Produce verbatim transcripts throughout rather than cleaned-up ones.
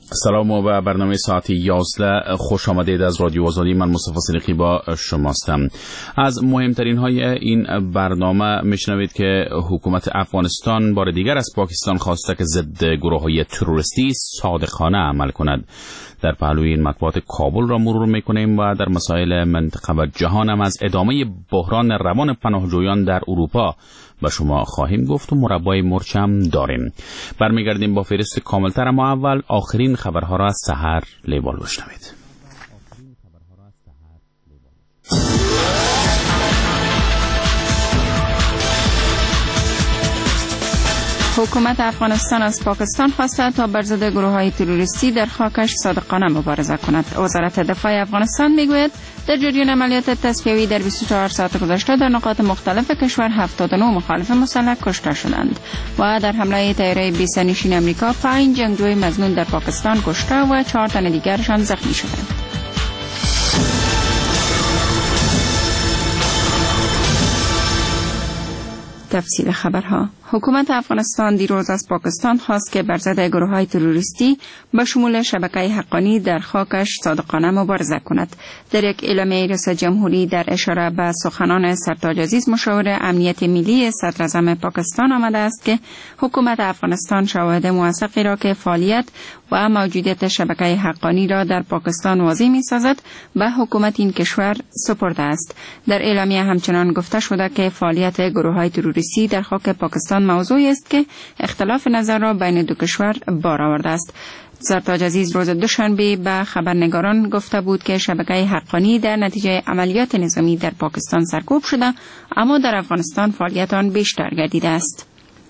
سلام و به برنامه ساعت یازده خوش آمدید از رادیو آزادی. من مصطفی صدیقی با شماستم. از مهمترین های این برنامه میشنوید که حکومت افغانستان بار دیگر از پاکستان خواسته که ضد گروه‌های تروریستی صادقانه عمل کند. در پهلوی این مطبوعات کابل را مرور میکنیم و در مسائل منطقه و جهان هم از ادامه بحران روان پناهجویان در اروپا به شما خواهیم گفت و مربای مرچ هم داریم. برمیگردیم با فهرست کاملتر، اما اول آخرین خبرها را از سحر لیبال بشنوید. حکومت افغانستان از پاکستان خواسته تا بر ضد گروه‌های تروریستی در خاکش صادقانه مبارزه کند. وزارت دفاع افغانستان میگوید در جریان عملیات تصفیه‌ای در بیست و چهار ساعت گذشته در نقاط مختلف کشور هفتاد و نه مخالف مسلح کشته شدند و در حمله طیاره بیست نشین آمریکا پنج جنگجوی مظنون در پاکستان کشته و چهار تن دیگرشان زخمی شدند. تفصیل خبرها. حکومت افغانستان دیروز از پاکستان خواست که بر ضد گروه‌های تروریستی به شمول شبکه حقانی در خاکش صادقانه مبارزه کند. در یک اعلامیه رئیس جمهوری در اشاره به سخنان سرتاج عزیز مشاور امنیت ملی صدر اعظم پاکستان آمده است که حکومت افغانستان شواهد موثقی را که فعالیت و موجودیت شبکه حقانی را در پاکستان واضح می‌سازد به حکومت این کشور سپرده است. در اعلامیه همچنان گفته شده که فعالیت گروه‌های تروریستی در خاک پاکستان موضوعی است که اختلاف نظر را بین دو کشور بار آورده است. سرتاج عزیز روز دوشنبه به خبرنگاران گفته بود که شبکه حقانی در نتیجه عملیات نظامی در پاکستان سرکوب شده، اما در افغانستان فعالیت آن بیشتر گردیده است.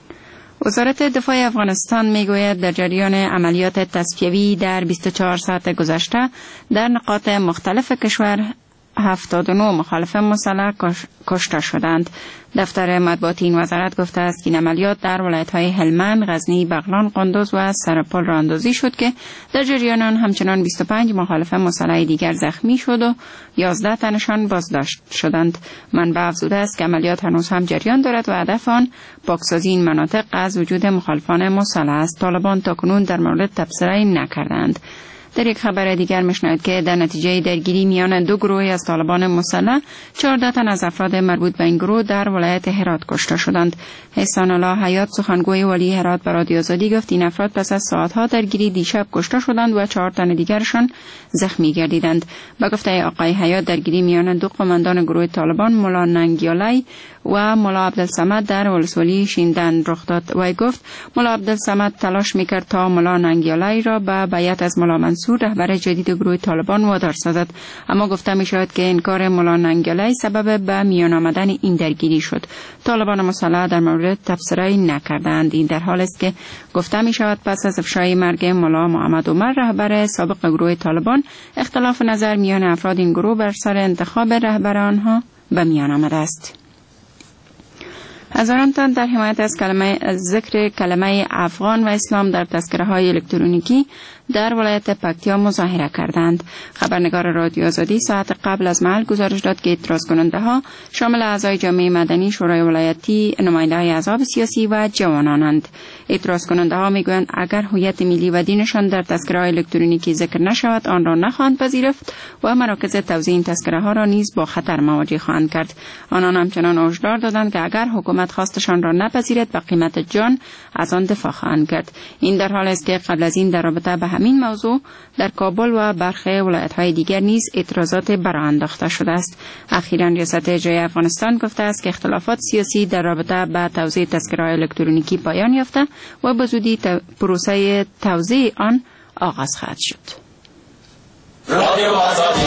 وزارت دفاع افغانستان میگوید در جریان عملیات تصفیه‌ای در بیست و چهار ساعت گذشته در نقاط مختلف کشور هفتاد و نه مخالف مسلح کشته شدند. دفتر مطبوعاتی این وزارت گفته است که این عملیات در ولایت‌های هلمند، غزنی، بغلان، قندوز و سرپل راه اندازی شد که در جریان آن همچنان بیست و پنج مخالف مسلح دیگر زخمی شد و یازده تنشان بازداشت شدند. منبع افزوده است که عملیات هنوز هم جریان دارد و هدف آن پاکسازی این مناطق از وجود مخالفان مسلح است. طالبان تاکنون در مورد تبصره نکردند. در یک خبر دیگر میشنوید که در نتیجه درگیری میان دو گروه از طالبان مسلح چهارده تن از افراد مربوط به این گروه در ولایت هرات کشته شدند. احسان الله حیات سخنگوی ولی هرات به رادیو آزادی گفت این افراد پس از ساعتها درگیری دیشب کشته شدند و چهار تن دیگرشان زخمی گردیدند. به گفته آقای حیات درگیری میان دو قماندان گروه طالبان مولا ننگیالای و مولا عبدالصمد در ولسوالی شیندن رخ داد. و گفت مولا عبدالصمد تلاش میکرد تا مولا ننگیالای را به بیعت از مولا منصور رهبر جدید گروه طالبان وادار سازد، اما گفته می شود که انکار مولا ننگیالای سبب به میان آمدن این درگیری شد. طالبان مسلح در مورد تبصره نکردند. این در حال است که گفته می شود پس از افشای مرگ مولا محمد عمر رهبر سابق گروه طالبان اختلاف نظر میان افراد این گروه بر سر انتخاب رهبر آنها به میان آمده است. هزاران تن در حمایت از کلمه از ذکر کلمه افغان و اسلام در تذکره های الکترونیکی در ولایت پکتیا مظاهره کردند. خبرنگار رادیو آزادی ساعت قبل از محل گزارش داد که اعتراض کننده ها شامل اعضای جامعه مدنی، شورای ولایتی، نماینده های احزاب سیاسی و جوانانند. اعتراض کننده ها میگویند اگر هویت ملی و دینشان در تذکره های الکترونیکی ذکر نشود آن را نخواهند پذیرفت و مراکز توزیع این تذکره ها را نیز با خطر مواجه خواهند کرد. آنان همچنان هشدار دادند که اگر حکومت خواستشان را نپذیرد به قیمت جان از آن دفاع خواهند کرد. این در حال است که قبل از این در رابطه به همین موضوع در کابل و برخی ولایت‌های دیگر نیز اعتراضات برآ انداخته شده است. اخیراً ریاست اجرایی افغانستان گفته است که اختلافات سیاسی در رابطه با توزیع تذکره‌های الکترونیکی پایان یافته و به زودی پروسه توزیع آن آغاز خواهد شد. رادیو آزادی.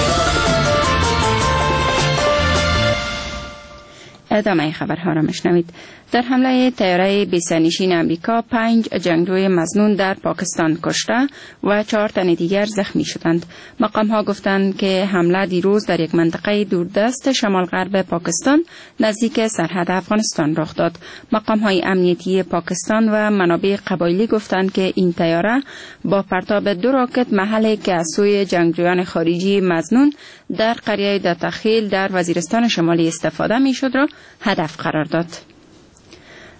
ادامه خبرها را میشنوید. در حمله طیاره بیست نشین آمریکا پنج جنگجوی مظنون در پاکستان کشته و چهار تن دیگر زخمی شدند. مقام ها گفتند که حمله دیروز در یک منطقه دوردست شمال غرب پاکستان نزدیک سرحد افغانستان رخ داد. مقام های امنیتی پاکستان و منابع قبایلی گفتند که این طیاره با پرتاب دو راکت محلی که از سوی جنگجویان خارجی مظنون در قریه داتاخیل در وزیرستان شمالی استفاده میشد را هدف قرار داد.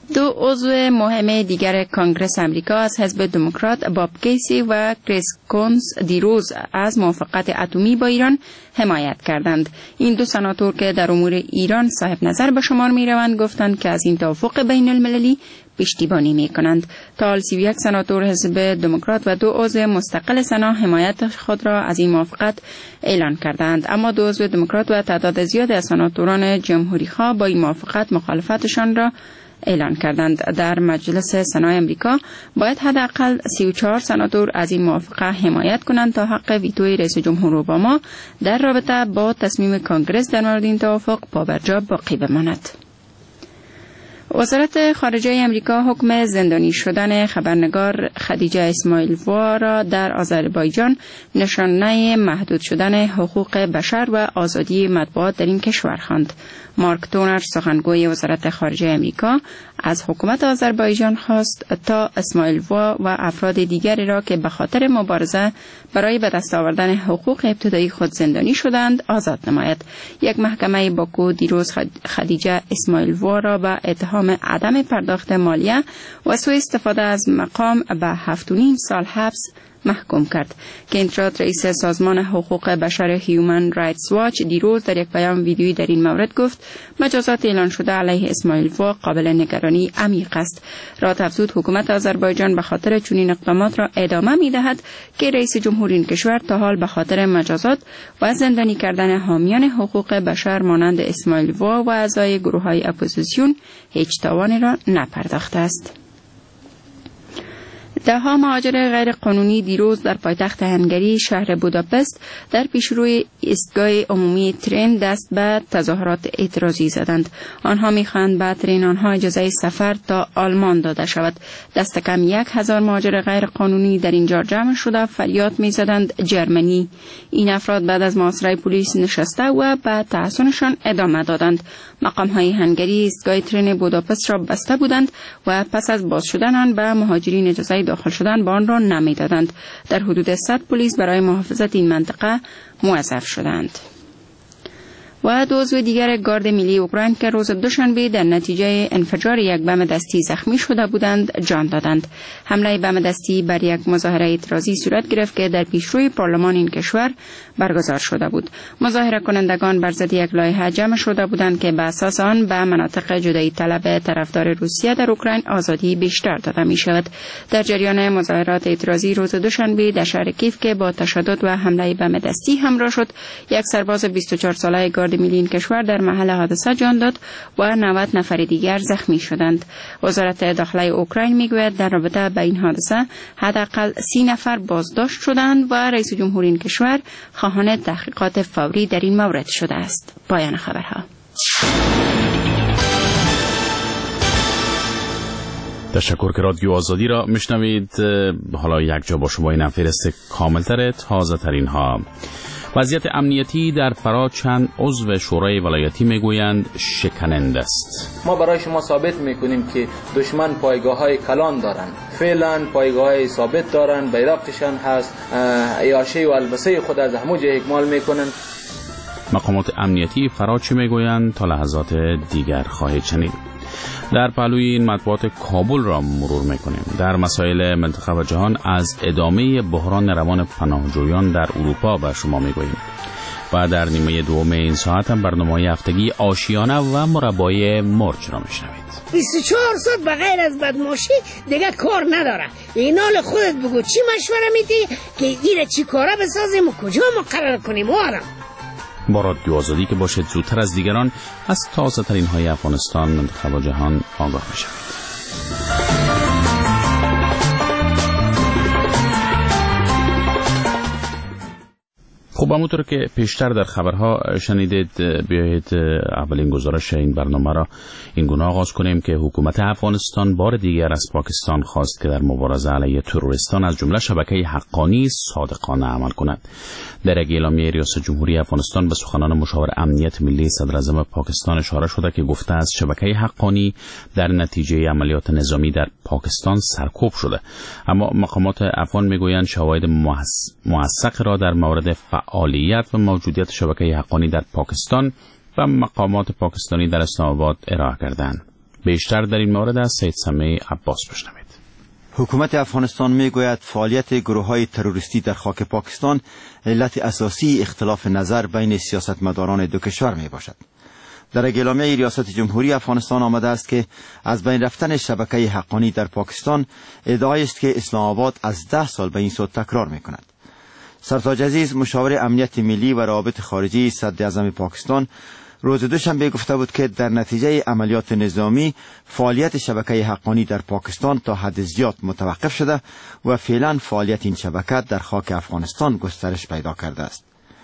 دو عضو مهم دیگر کانگرس امریکا از حزب دموکرات باب کیسی و کریس کونز دیروز از موافقت اتمی با ایران حمایت کردند. این دو سناتور که در امور ایران صاحب نظر به شمار می روند گفتند که از این توافق بین المللی پشتیبانی می کنند. تا حال سی و یک سناتور حزب دموکرات و دو عضو مستقل سنا حمایت خود را از این موافقت اعلان کردند، اما دو عضو دموکرات و تعداد زیاد از سناتوران جمهوری خواه با این موافقت مخالفتشان را اعلان کردند. در مجلس سنای امریکا باید حداقل سی و چهار سناتور از این موافقه حمایت کنند تا حق ویتوی رئیس جمهور اوباما در رابطه با تصمیم کانگرس در مورد این توافق پابرجا باقی بماند. وزارت خارجه امریکا حکم زندانی شدن خبرنگار خدیجه اسماعیلووا را در آذربایجان نشانه محدود شدن حقوق بشر و آزادی مطبوعات در این کشور خواند. مارک تونر سخنگوی وزارت خارجه امریکا از حکومت آذربایجان خواست تا اسماعیلووا و افراد دیگری را که به خاطر مبارزه برای به دست آوردن حقوق ابتدایی خود زندانی شدند آزاد نماید. یک محکمه باکو دیروز خدیجه اسماعیلووا را به اتهام عدم پرداخت مالیه و سوء استفاده از مقام به هفت و نیم سال حبس محکوم کرد. کنترات رئیس سازمان حقوق بشر هیومن رایتس واچ دیروز در یک پیام ویدیویی در این مورد گفت مجازات اعلان شده علیه اسماعیلووا قابل نگرانی عمیق است. رات افزود حکومت آذربایجان به خاطر چنین اقدامات را ادامه می‌دهد که رئیس جمهور این کشور تا حال به خاطر مجازات و زندانی کردن حامیان حقوق بشر مانند اسماعیلووا و اعضای گروه‌های اپوزیسیون هیچ تاوانی را نپرداخته است. ده ها مهاجر غیر قانونی دیروز در پایتخت هنگری شهر بوداپست در پیشروی ایستگاه عمومی ترین دست به تظاهرات اعتراضی زدند. آنها می‌خواهند به ترین آنها اجازه سفر تا آلمان داده شود. دست کم یک هزار مهاجر غیر قانونی در اینجا جمع شده فریاد می‌زدند جرمنی. این افراد بعد از محاصره پلیس نشسته و به تحصنشان ادامه دادند. مقام‌های هنگری ایستگاه ترین بوداپست را بسته بودند و پس از باز شدن آن به مهاجرین اجازه داخل شدن با آن را نمی‌دادند. در حدود صد پلیس برای محافظت این منطقه موظف شدند. و دو عضو دیگر گارد ملی اوکراین که روز دوشنبه در نتیجه انفجار یک بم دستی زخمی شده بودند جان دادند. حمله بم دستی بر یک مظاهره اعتراضی صورت گرفت که در پیشروی پارلمان این کشور برگزار شده بود. مظاهره کنندگان بر ضد یک لایحه جمع شده بودند که به اساس آن به مناطق جدایی طلب طرفدار روسیه در اوکراین آزادی بیشتر داده می شود. در جریان مظاهرات اعتراضی روز دوشنبه در شهر کیف که با تشدد و حمله بم دستی همراه شد، یک سرباز بیست و چهار ساله گارد ملی این کشور در محل حادثه جان داد و نود نفر دیگر زخمی شدند. وزارت داخله اوکراین میگوید در رابطه با این حادثه حداقل سی نفر بازداشت شدند و رئیس جمهور این کشور خواهان تحقیقات فوری در این مورد شده است. پایان خبرها. تشکر که رادیو آزادی را میشنوید. حالا یک جا با شما این فهرست کاملتر تازه ترین ها. وضعیت امنیتی در فرا چند عضو شورای ولایتی میگویند شکننده است. ما برای شما ثابت میکنیم که دشمن پایگاه های کلان دارند. فعلا پایگاه های ثابت دارند، بیرقشان هست، عیاشه و البسه خود از همو جه اکمال میکنند. مقامات امنیتی فرا چه میگویند تا لحظات دیگر خواهید شنید. در پهلوی این مطبوعات کابل را مرور میکنیم. در مسائل منطقه و جهان از ادامه بحران روان پناهجویان در اروپا به شما میگوییم. و در نیمه دوم این ساعت هم برنامه هفتگی آشیانه و مربای مرج را میشنوید. بیست و چهار ساعت بغیر از بدماشی دیگه کار نداره. اینال خودت بگو چی مشوره میدی که ایره چی کاره بسازیم و کجا مقرر کنیم آرم. با رادیو آزادی که باشد زودتر از دیگران از تازه ترین های افغانستان، منطقه و جهان آگاه میشوید. خب همونطور که پیشتر در خبرها شنیدید، بیایید اولین گزارش این برنامه را این گونه آغاز کنیم که حکومت افغانستان بار دیگر از پاکستان خواست که در مبارزه علیه تروریستان از جمله شبکه حقانی صادقانه عمل کند. در یک اعلامیه ریاست جمهوری افغانستان به سخنان مشاور امنیت ملی صدراعظم پاکستان اشاره شده که گفته است شبکه حقانی در نتیجه عملیات نظامی در پاکستان سرکوب شده، اما مقامات افغان میگویند شواهد موثق را در مورد فعالیت و موجودیت شبکه حقانی در پاکستان و مقامات پاکستانی در اسلام آباد ارائه کردند. بیشتر در این مورد از سید سمیع عباس بشنوید. حکومت افغانستان میگوید فعالیت گروه‌های تروریستی در خاک پاکستان علت اساسی اختلاف نظر بین سیاستمداران دو کشور میباشد. در اعلامیه ریاست جمهوری افغانستان آمده است که از بین رفتن شبکه حقانی در پاکستان ادعایی است که اسلام آباد از ده سال به این سو تکرار میکند. سرتاج عزیز مشاور امنیت ملی و روابط خارجی صدراعظم پاکستان روز دوشنبه گفته بود که در نتیجه عملیات نظامی فعالیت شبکه حقانی در پاکستان تا حد زیاد متوقف شده و فعلا فعالیت این شبکه در خاک افغانستان گسترش پیدا کرده است.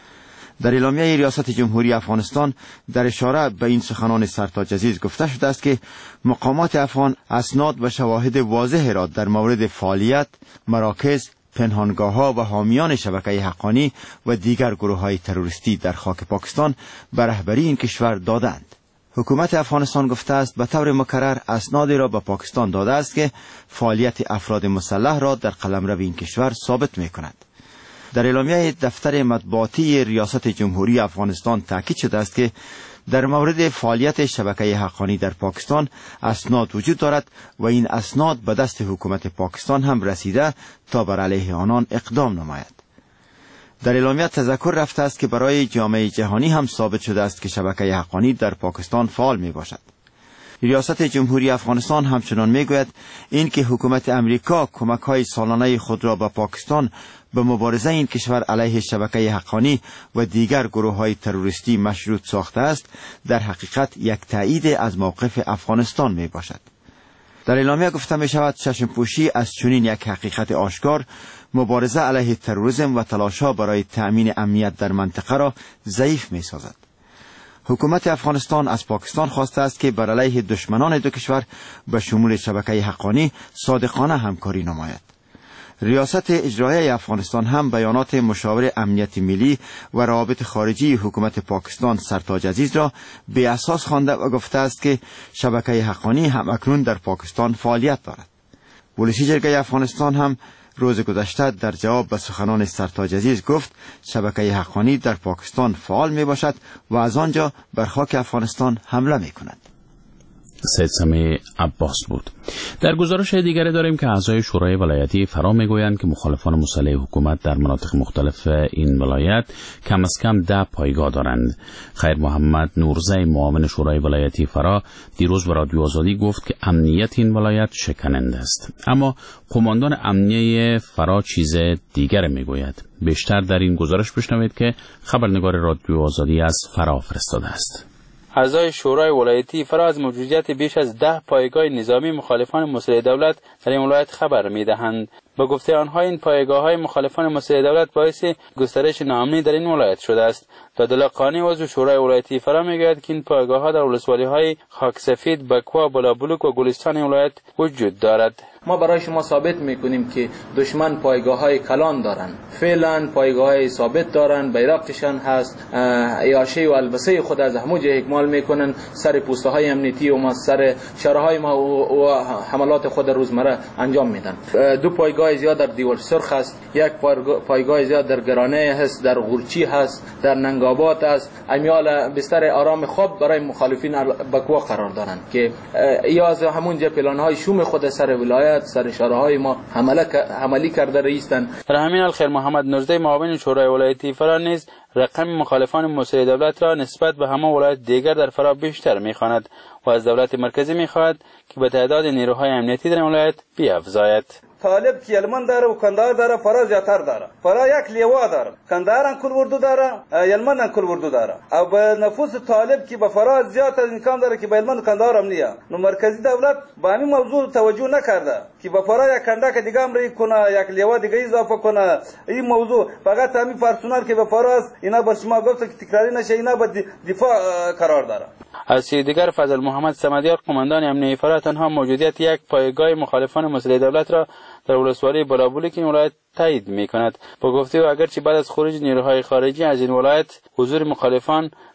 در اعلامیه ریاست جمهوری افغانستان در اشاره به این سخنان سرتاج عزیز گفته شده است که مقامات افغان اسناد و شواهد واضح را در مورد فعالیت، مراکز، پنهانگاه‌ها و حامیان شبکه حقانی و دیگر گروه‌های تروریستی در خاک پاکستان به رهبری این کشور دادند. حکومت افغانستان گفته است به طور مکرر اسنادی را به پاکستان داده است که فعالیت افراد مسلح را در قلمرو این کشور ثابت می‌کند. در اعلامیه دفتر مطبوعاتی ریاست جمهوری افغانستان تاکید شده است که در مورد فعالیت شبکه حقانی در پاکستان اسناد وجود دارد و این اسناد به دست حکومت پاکستان هم رسیده تا بر علیه آنان اقدام نماید. در اعلامیه تذکر رفته است که برای جامعه جهانی هم ثابت شده است که شبکه حقانی در پاکستان فعال می باشد. ریاست جمهوری افغانستان همچنان می گوید این که حکومت امریکا کمک های سالانه خود را به پاکستان به مبارزه این کشور علیه شبکه حقانی و دیگر گروه های تروریستی مشروط ساخته است در حقیقت یک تایید از موقف افغانستان می باشد. در اعلامیه گفته می شود چشم پوشی از چنین یک حقیقت آشکار مبارزه علیه تروریسم و تلاش‌ها برای تأمین امنیت در منطقه را ضعیف می سازد. حکومت افغانستان از پاکستان خواسته است که بر علیه دشمنان دو کشور به شمول شبکه حقانی صادقانه همکاری نماید. ریاست اجرایی افغانستان هم بیانات مشاور امنیت ملی و روابط خارجی حکومت پاکستان سرتاج عزیز را به اساس خوانده و گفته است که شبکه حقانی هم اکنون در پاکستان فعالیت دارد. ولسی جرگه افغانستان هم روز گذشته در جواب به سخنان سرتاج عزیز گفت شبکه حقانی در پاکستان فعال می باشد و از آنجا بر خاک افغانستان حمله می کند. سید سمیع عباس بود. در گزارش دیگری داریم که اعضای شورای ولایتی فرا میگویند که مخالفان مسلح حکومت در مناطق مختلف این ولایت کم از کم ده پایگاه دارند. خیر محمد نورزی معاون شورای ولایتی فرا دیروز به رادیو آزادی گفت که امنیت این ولایت شکننده است، اما قماندان امنیه فرا چیز دیگر میگوید. بیشتر در این گزارش بشنوید که خبرنگار رادیو آزادی از فرا فرستاده است. اعضای شورای ولایتی فرا از موجودیت بیش از ده پایگاه نظامی مخالفان مسلح دولت در این ولایت خبر می‌دهند. با گفته آنها این پایگاه‌های مخالفان مسلح دولت باعث گسترش ناامنی در این ولایت شده است. دادالله قانی عضو شورای ولایتی فرا می‌گوید که این پایگاه‌ها در ولسوالی‌های خاکسفید، بکوا، بلابلوک و گلستان این ولایت وجود دارد. ما برای شما ثابت میکنیم که دشمن پایگاه های کلان دارن، فعلا پایگاه های ثابت دارن، بیرقشان هست، عیاشه و البسه خود از همو جه اکمال میکنن، سر پوسته های امنیتی و ما سر شهرهای ما و حملات خود روزمره انجام میدن. دو پایگاه زیاد در دیول سرخ هست، یک پایگاه زیاد در گرانه هست، در غورچی هست، در ننگابات هست. امیال بستر آرام خواب برای مخالفین بکوا قرار دارن که یا از همونجا پلان های شوم خود سر ولایت سر شهرهای ما عملی کرده رئیستن. در همین حال خیر محمد نورزی معاون شورای ولایتی فرا نیز رقم مخالفان مسلح دولت را نسبت به همه ولایت دیگر در فرا بیشتر می‌خواند و از دولت مرکزی می‌خواهد که به تعداد نیروهای امنیتی در ولایت بیافزاید. طالب که یلمن داره و کندهار داره، فرا زیاتر داره. فرا یک لیوا داره، کندهار هم کل وردو داره، یلمن هم کل وردو داره. او به نفوس طالب که به فرا زیات از امکان داره که به یلمن و کندهار هم نیه. نو مرکزی دولت با همین موضوع توجه نکرده که به فرا یک کنده که دیگه هم ری کنه، یک لیوا دیگه اضافه کنه. این موضوع فقط همین پرسونال که به فرا است، اینا با شما گفت که تکراری نشه، اینا به دفاع قرار داره. از سوی دیگر فضل محمد سمدیار قماندان امنیه فرا تنها موجودیت یک پایگاه مخالفان مسلح دولت را در ولسوالی بلابلوک این ولایت تایید می‌کند. با گفته او اگرچه بعد از خروج نیروهای خارجی از این ولایت حضور مخالفان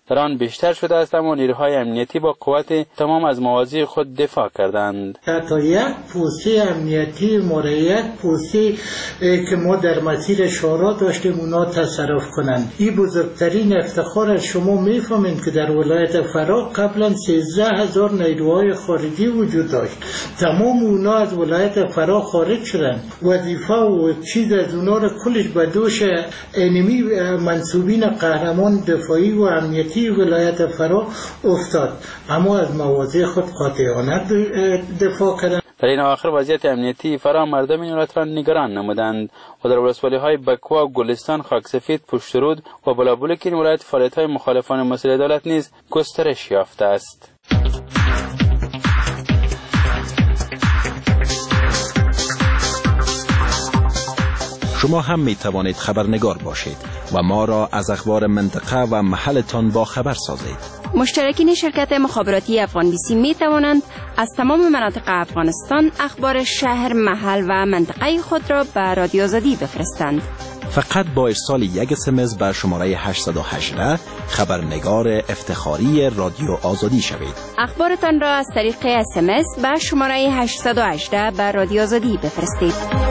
در آن بیشتر شده است، اما نیروهای امنیتی با قوت تمام از مواضع خود دفاع کردند. تا یک پوسته امنیتی مورد پوسته که ما در مسیر شورا داشتیم اونا تصرف کنند. این بزرگترین افتخار از شما میفهمید که در ولایت فرا قبلا سیزده هزار نیروهای خارجی وجود داشت. تمام اونا از ولایت فرا خارج شدند. وظیفه و چیز از اونا رو کلش به دوش انمی منصوبین قهرمان دفاعی و امنیتی ولایت فرا افتاد، اما از مواضع خود قاطعانه دفاع کردند. در این آخر وضعیت امنیتی فرا مردم این ولایت را نگران نمودند و در ولسوالی‌های بکوا و گلستان، خاکسفید، پشترود و بلابلک این ولایت فعالیت‌های مخالفان مسئله دولت نیز گسترش یافته است. شما هم می توانید خبرنگار باشید و ما را از اخبار منطقه و محلتان با خبر سازید. مشترکین شرکت مخابراتی افغان بی سی می توانند از تمام مناطق افغانستان اخبار شهر، محل و منطقه خود را به رادیو آزادی بفرستند. فقط با ارسال یک اسمس بر شماره هشت یک هشت خبرنگار افتخاری رادیو آزادی شوید. اخبارتان را از طریق اسمس به شماره هشت یک هشت به رادیو آزادی بفرستید.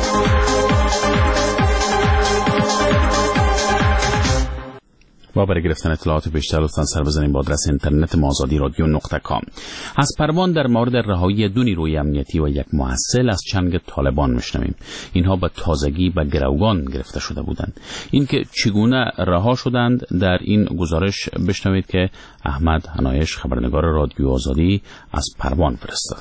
و برای گرفتن اطلاعات بیشتر لطفاً سر بزنید به آدرس اینترنت ما آزادی رادیو نقطه کام. از پروان در مورد رهایی دو نیروی امنیتی و یک محصل از چنگ طالبان میشنویم. اینها به تازگی به گروگان گرفته شده بودند. اینکه چگونه رها شدند در این گزارش بشنوید که احمد حنایش خبرنگار رادیو آزادی از پروان فرستاده.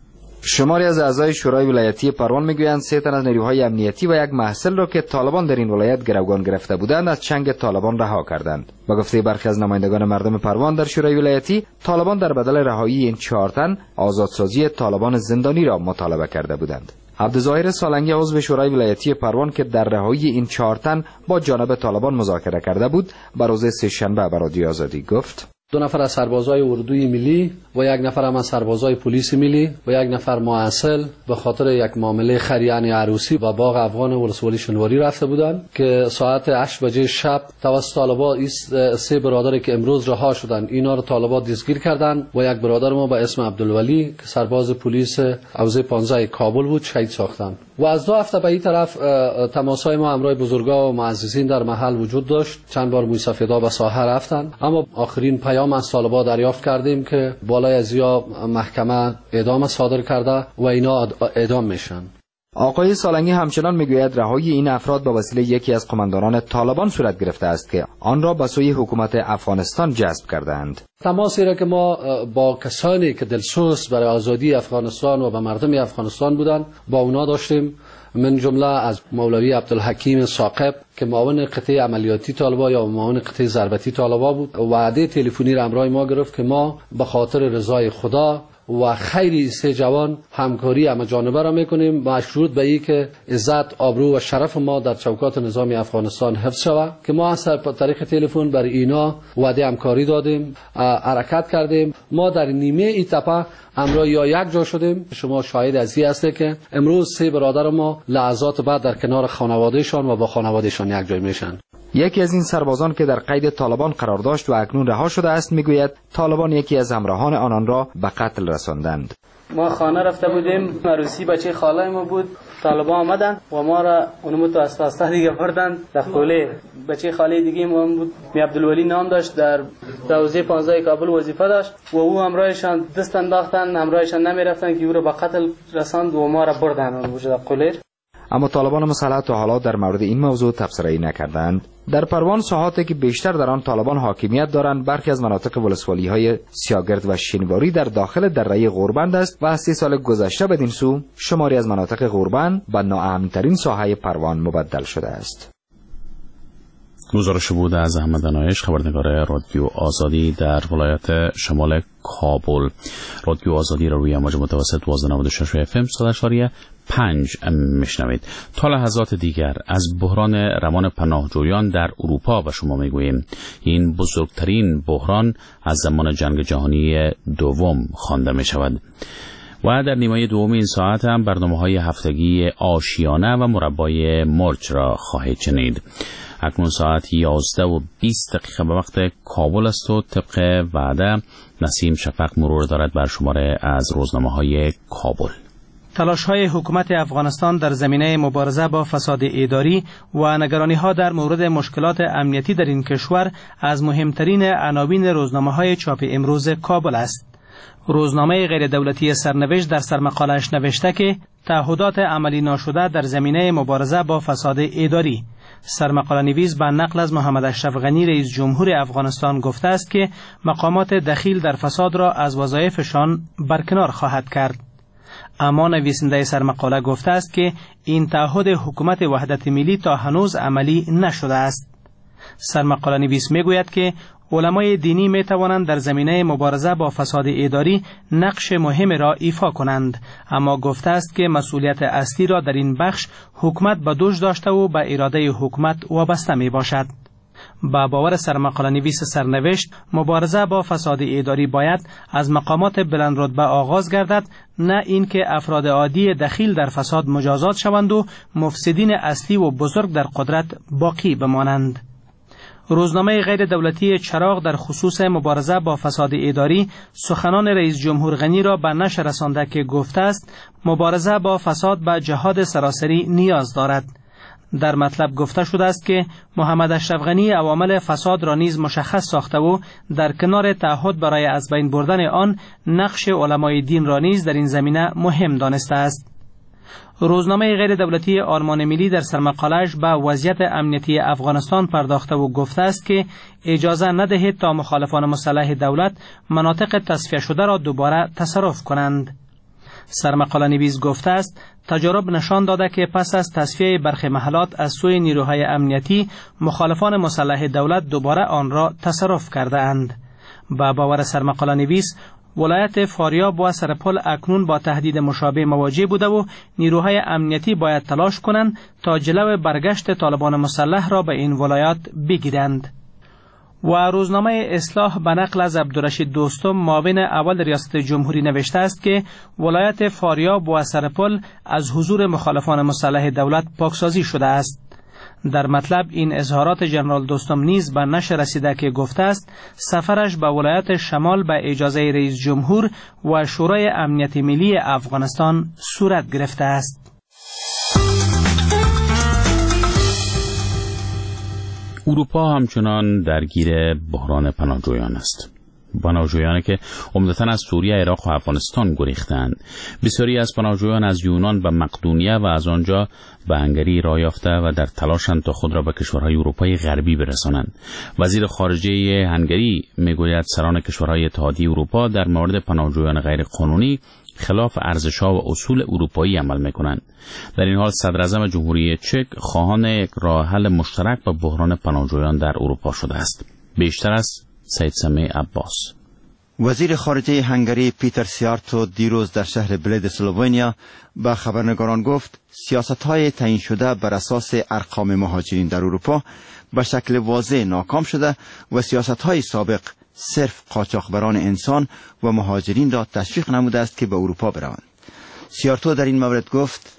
شماری از اعضای شورای ولایتی پروان میگویند سه تن از نیروهای امنیتی و یک محصل را که طالبان در این ولایت گروگان گرفته بودند از چنگ طالبان رها کردند. با گفته برخی از نمایندگان مردم پروان در شورای ولایتی، طالبان در بدل رهایی این چهار تن آزادسازی طالبان زندانی را مطالبه کرده بودند. عبدالظاهر سالنگی عضو شورای ولایتی پروان که در رهایی این چهار تن با جانب طالبان مذاکره کرده بود، بر روز سه‌شنبه به رادیو آزادی گفت: دو نفر از سربازای اردوی ملی و یک نفر هم از سربازای پلیس ملی و یک نفر معسل به خاطر یک معامله خریانی عروسی و باغ افغان ولسوالی شنواری رفته بودند که ساعت هشت بجه شب توسط طالبان این سه برادری که امروز رها شدند اینا رو طالبان دستگیر کردند و یک برادر ما به اسم عبدالولی که سرباز پلیس حوزه پانزده کابل بود شهید ساختند. و از دو هفته به این طرف تماس‌های ما همراه بزرگا و معززین در محل وجود داشت. چند بار موی سفیدا به ساحه رفتند، اما آخرین پیام از طالبان دریافت کردیم که بالای از یا محکمه اعدام صادر کرده و اینا اعدام میشن. آقای سالنگی همچنان میگوید رهایی این افراد به وسیله یکی از قماندانان طالبان صورت گرفته است که آن را به سوی حکومت افغانستان جذب کردند. تماسی را که ما با کسانی که دلسوز برای آزادی افغانستان و به مردم افغانستان بودند با اونا داشتیم، من جمله از مولوی عبدالحکیم ثاقب که معاون قطعه عملیاتی طالبا یا معاون قطعه ضربتی طالبا بود، وعده تلفنی را همراه ما گرفت که ما به خاطر رضای خدا و خیری سه جوان همکاری همه جانبه را میکنیم با شروط به این که عزت، آبرو و شرف ما در چوکات نظامی افغانستان حفظ شود که ما از طریق تلفن برای اینا وعده همکاری دادیم، حرکت کردیم. ما در نیمه ای تپه امروز یا یک جا شدیم. شما شاهد از این هسته که امروز سه برادر ما لحظات بعد در کنار خانوادهشان و با خانوادهشان یک جای میشن. یکی از این سربازان که در قید طالبان قرار داشت و اکنون رها شده است میگوید طالبان یکی از همراهان آنان را به قتل رساندند. ما خانه رفته بودیم، عروسی بچه خاله ما بود، طالبان آمدن و ما را اونمو تو اساسا دیگه بردن در کوله. بچه خاله دیگه ما بود، می عبدالولی نام داشت، در حوزه پانزده کابل وظیفه داشت و او همراهشان دست انداختن، همراهشان نمیرفتن که او را به قتل رساند و ما را بردن اونمو در کوله. اما طالبان مسلح تا حالا در مورد این موضوع تبصره‌ای نکردند. در پروان ساحاتی که بیشتر در آن طالبان حاکمیت دارند، برخی از مناطق ولسوالی‌های سیاگرد و شینواری در داخل دره غوربند است و از سی سال گذشته بدین سو شماری از مناطق غوربند به ناامن‌ترین ساحه پروان مبدل شده است. گزارش بود از احمد حنایش خبرنگار رادیو آزادی در ولایت شمال کابل. رادیو آزادی را روی امواج متوسط دوازده ممیز نود و شش اف ام صد و اشاریه پنج میشنوید. تا لحظات دیگر از بحران روان پناهجویان در اروپا به شما میگوییم. این بزرگترین بحران از زمان جنگ جهانی دوم خوانده می شود. و در نیمه دوم این ساعت هم برنامه‌های هفتگی آشیانه و مربای مرچ را خواهید شنید. اکنون ساعت یازده و بیست دقیقه به وقت کابل است و طبق وعده نسیم شفق مرور دارد بر شماره از روزنامه‌های کابل. تلاش‌های حکومت افغانستان در زمینه مبارزه با فساد اداری و نگرانی‌ها در مورد مشکلات امنیتی در این کشور از مهمترین عناوین روزنامه‌های چاپ امروز کابل است. روزنامه غیر دولتی سرنوشت در سرمقاله‌اش نوشته که تعهدات عملی ناشده در زمینه مبارزه با فساد اداری. سرمقاله نویس به نقل از محمد اشرف غنی رئیس جمهور افغانستان گفته است که مقامات دخیل در فساد را از وظایفشان برکنار خواهد کرد. اما نویسنده سرمقاله گفته است که این تعهد حکومت وحدت ملی تا هنوز عملی نشده است. سرمقاله نویس میگوید که علمای دینی می توانند در زمینه مبارزه با فساد اداری نقش مهم را ایفا کنند، اما گفته است که مسئولیت اصلی را در این بخش حکومت به دوش داشته و به اراده حکومت وابسته می باشد. با باور سرمقاله نویس سرنوشت، مبارزه با فساد اداری باید از مقامات بلند رتبه آغاز گردد، نه اینکه افراد عادی دخیل در فساد مجازات شوند و مفسدین اصلی و بزرگ در قدرت باقی بمانند. روزنامه غیر دولتی چراغ در خصوص مبارزه با فساد اداری سخنان رئیس جمهور غنی را به نشر رسانده که گفته است مبارزه با فساد به جهاد سراسری نیاز دارد. در مطلب گفته شده است که محمد اشرف غنی عوامل فساد را نیز مشخص ساخته و در کنار تعهد برای از بین بردن آن نقش علمای دین را نیز در این زمینه مهم دانسته است. روزنامه غیر دولتی آرمان ملی در سرمقاله‌اش به وضعیت امنیتی افغانستان پرداخته و گفته است که اجازه ندهید تا مخالفان مسلح دولت مناطق تصفیه شده را دوباره تصرف کنند. سرمقاله نویس گفته است تجارب نشان داده که پس از تصفیه برخی محلات از سوی نیروهای امنیتی مخالفان مسلح دولت دوباره آن را تصرف کرده اند. با باور سرمقاله نویس ولایت فاریاب و سرپل اکنون با تهدید مشابه مواجه بوده و نیروهای امنیتی باید تلاش کنند تا جلو برگشت طالبان مسلح را به این ولایات بگیرند. و روزنامه اصلاح به نقل از عبدالرشید دوستم معاون اول ریاست جمهوری نوشته است که ولایت فاریاب و سرپل از حضور مخالفان مسلح دولت پاکسازی شده است. در مطلب این اظهارات جنرال دوستم نیز به نشر رسیده که گفته است سفرش به ولایت شمال به اجازه رئیس جمهور و شورای امنیت ملی افغانستان صورت گرفته است. اروپا همچنان درگیر بحران پناهجویان است. پناهجویانی که عمدتاً از سوریه، عراق و افغانستان گریختند. بسیاری از پناهجویان از یونان و مقدونیه و از آنجا به هنگری راه یافته و در تلاشند تا خود را به کشورهای اروپای غربی برسانند. وزیر خارجه هنگری میگوید سران کشورهای اتحادیه اروپا در مورد پناهجویان غیر قانونی خلاف ارزش‌ها و اصول اروپایی عمل می‌کنند. در این حال صدر اعظم جمهوری چک خواهان یک راه حل مشترک با بحران پناهجویان در اروپا شده است. بیشتر از سید سمیع عباس. وزیر خارجه هنگری پیتر سیارتو دیروز در شهر بلد اسلوونیا به خبرنگاران گفت سیاست‌های تعیین شده بر اساس ارقام مهاجرین در اروپا به شکل واضح ناکام شده و سیاست‌های سابق صرف قاچاقبران انسان و مهاجرین را تشویق نموده است که به اروپا بروند. سیارتو در این مورد گفت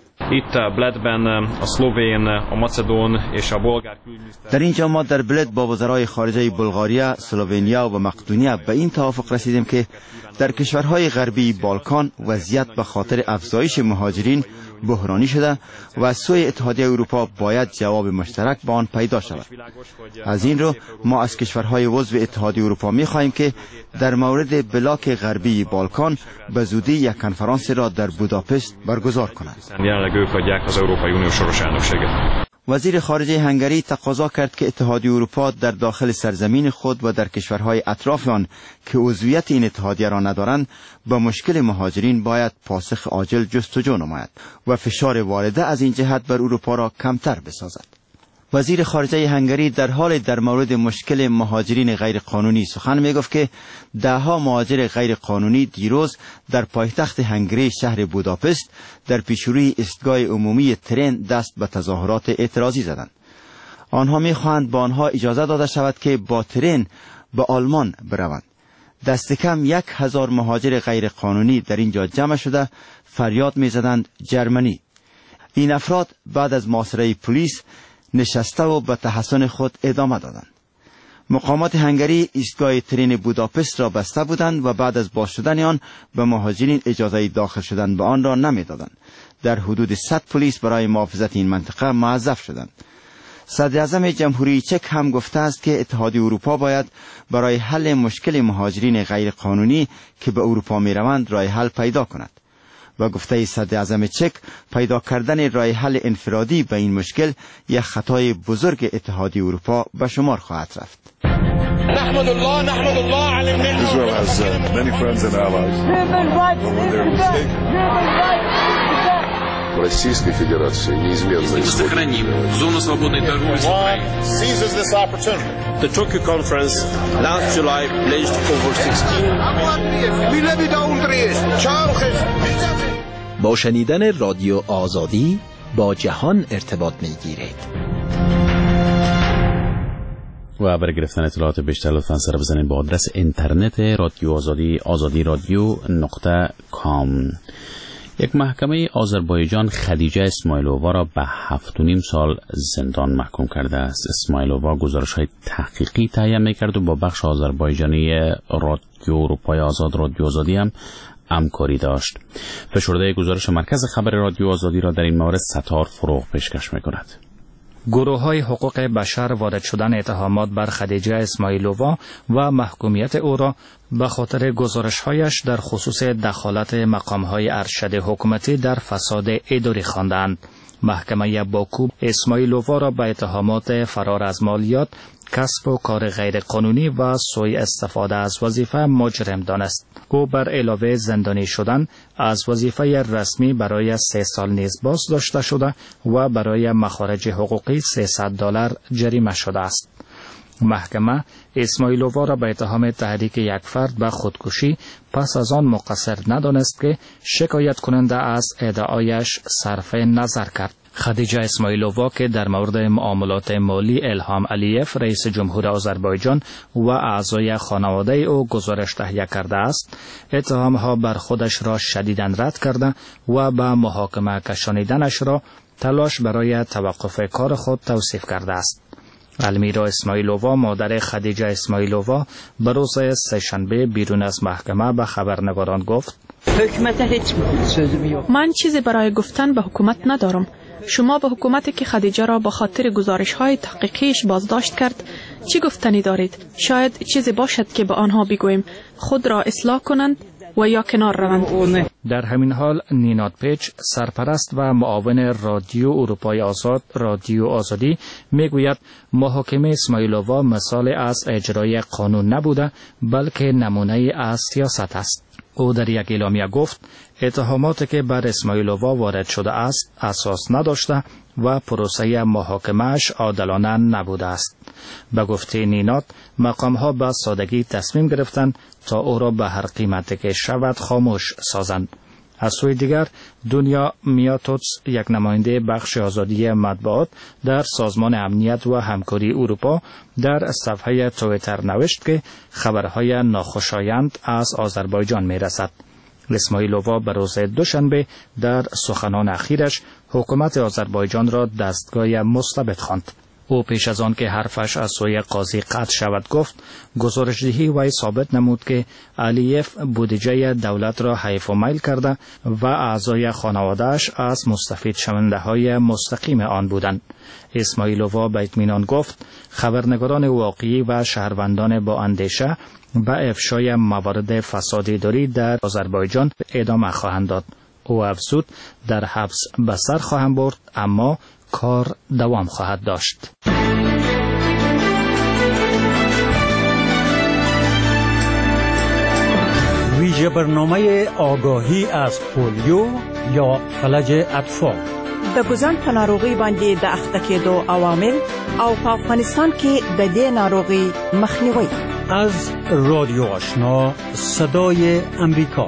در اینجا ما در بلد با وزرای خارجه بلغاریا، اسلوونیا و مقدونیه به این توافق رسیدیم که در کشورهای غربی بالکان وضعیت به خاطر افزایش مهاجرین بحرانی شده و از سوی اتحادیه اروپا باید جواب مشترک با آن پیدا شود. از این رو ما از کشورهای عضو اتحادیه اروپا می خواهیم که در مورد بلاک غربی بالکان به زودی یک کنفرانس را در بوداپست برگزار کنند. وزیر خارجه هنگری تقاضا کرد که اتحادیه اروپا در داخل سرزمین خود و در کشورهای اطراف آن که عضویت این اتحادیه را ندارند به مشکل مهاجرین باید پاسخ عاجل جستجو نماید و فشار وارده از این جهت بر اروپا را کمتر بسازد. وزیر خارجه هنگری در حال در مورد مشکل مهاجرین غیر قانونی سخن می گفت که دهها مهاجر غیر قانونی دیروز در پایتخت هنگری شهر بوداپست در پیشروی ایستگاه عمومی ترن دست به تظاهرات اعتراضی زدند. آنها می خواهند با آنها اجازه داده شود که با ترن به آلمان بروند. دست کم یک هزار مهاجر غیر قانونی در اینجا جمع شده فریاد می زدند جرمنی. این افراد بعد از محاصره پلیس نشسته و به تحسن خود ادامه دادند. مقامات هنگری ایستگاه ترین بوداپست را بسته بودند و بعد از باز شدن آن به مهاجرین اجازه داخل شدن به آن را نمیدادند. در حدود صد پلیس برای محافظت این منطقه موظف شدند. صدر اعظم جمهوری چک هم گفته است که اتحادیه اروپا باید برای حل مشکل مهاجرین غیر قانونی که به اروپا می روند راه حل پیدا کند. و گفته صدر اعظم چک پیدا کردن راه حل انفرادی به این مشکل یک خطای بزرگ اتحادیه اروپا به شمار خواهد رفت. نحمد الله نحمد الله علی النعمة. Israel has uh, many friends and allies. Российской Федерации неизменно сохраним зону свободной торговли с Украиной. Seizes this opportunity. The Tokyo conference last July pledged over sixteen. با شنیدن رادیو آزادی با جهان ارتباط میگیرید. و برای گرفتن اطلاعات بیشتر لطفاً سر بزنید به آدرس اینترنت رادیو آزادی آزادی رادیو نقطه کام. یک محکمه آذربایجان خدیجه اسماعیلووا را به هفت و نیم سال زندان محکوم کرده است. اسماعیلووا گزارش‌های تحقیقی تهیه می‌کرد و با بخش آذربایجانی رادیو اروپای آزاد رادیو آزادی هم همکاری داشت. فشرده گزارش مرکز خبر رادیو آزادی را در این مورد ستار فروغ پیشکش می‌کند. گروه‌های حقوق بشر وارد شدن اتهامات بر خدیجه اسماعیلووا و محکومیت او را به خاطر گزارش‌هایش در خصوص دخالت مقام‌های ارشد حکومتی در فساد اداری خواندند. محکمه باکو اسماعیلووا را به اتهامات فرار از مالیات، کسب و کار غیرقانونی و سوء استفاده از وظیفه مجرم دانست. او بر علاوه زندانی شدن از وظیفه رسمی برای سه سال نیز باز داشته شده و برای مخارج حقوقی سیصد دلار جریمه شده است. محکمه اسماعیلووا را به اتهام تحریک یک فرد به خودکشی پس از آن مقصر ندانست که شکایت کننده از ادعایش صرف نظر کرد. خدیجه اسماعیلووا که در مورد معاملات مالی الهام علیف رئیس جمهور آذربایجان و اعضای خانواده او گزارش تهیه کرده است، اتهامها بر خودش را شدیداً رد کرده و به محاکمه کشانیدنش را تلاش برای توقف کار خود توصیف کرده است. المیرا اسماعیلووا مادر خدیجه اسماعیلووا به روز سه‌شنبه بیرون از محکمه به خبرنگاران گفت: من چیزی برای گفتن به حکومت ندارم. شما به حکومتی که خدیجه را به خاطر گزارش های تحقیقیش بازداشت کرد چی گفتنی دارید؟ شاید چیزی باشد که به آنها بگوییم خود را اصلاح کنند و یا کنار روند. در همین حال نیناد پیچ سرپرست و معاون رادیو اروپای آزاد رادیو آزادی میگوید محاکمه اسماعیلووا مثال از اجرای قانون نبوده بلکه نمونه از سیاست است. او در یک اعلامیه گفت اتهاماتی که بر اسماعیلووا وارد شده است اساس نداشته و پروسه محاکمه‌اش عادلانه نبوده است. به گفته نیناد مقام‌ها به سادگی تصمیم گرفتند تا او را به هر قیمتی که شود خاموش سازند. از سوی دیگر دنیا میاتوتس یک نماینده بخش آزادی مطبوعات در سازمان امنیت و همکاری اروپا در صفحه توییتر نوشت که خبرهای ناخوشایند از آذربایجان میرسد. اسماعیلووا به روز دوشنبه در سخنان اخیرش حکومت آذربایجان را دستگاه مستبد خواند. او پیش از آن که حرفش از سوی قاضی قطع شود گفت گزارشدهی وی ثابت نمود که علیف بودجه دولت را حیف و میل کرده و اعضای خانواده‌اش از مستفید شونده های مستقیم آن بودند. اسماعیلووا به اطمینان گفت خبرنگاران واقعی و شهروندان با اندیشه به افشای موارد فساد اداری در آذربایجان ادامه خواهند داد. او افزود در حبس به سر خواهم برد اما کار دوام خواهد داشت. ویژه برنامه آگاهی از پولیو یا فلج اطفال د ګوزن په ناروغي باندې د اخته کېدو عوامل او په افغانستان کې د دې ناروغي مخنیوي. از رادیو آشنا صدای امریکا.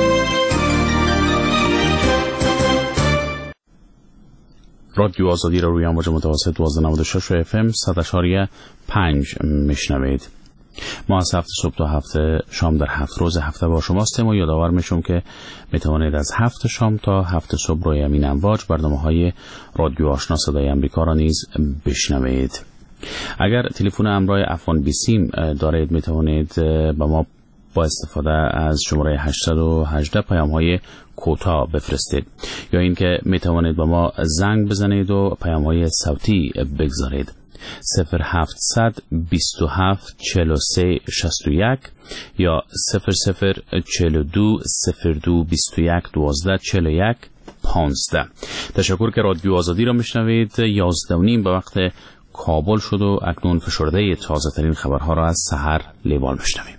رادیو آزادی را روی امواج متوسط دوازده و نود و شش اف ام صد و پنج میشنوید. ما از هفت صبح تا هفت شام در هفت روز هفته با شما هستیم و یادآور میشم که میتوانید از هفت شام تا هفت صبح روی همین امواج برنامه های رادیو آشنا صدای امریکا را نیز بشنوید. اگر تلفن همراه افغان بیسیم دارید میتوانید با ما با استفاده از شماره هشتصد و هجده پیام های کوتاه بفرستید یا اینکه میتوانید با ما زنگ بزنید و پیام های صوتی بگذارید. صفر هفتصد بیست و هفت چهل و سه شصت و یک یا صفر صفر چهل و دو صفر دو بیست و یک دوازده چهل و یک پانزده. تشکر که رادیو آزادی را میشنوید. یازده و نیم به وقت کابل شد و اکنون فشرده تازه ترین خبرها را از سحر لیوال میشنویم.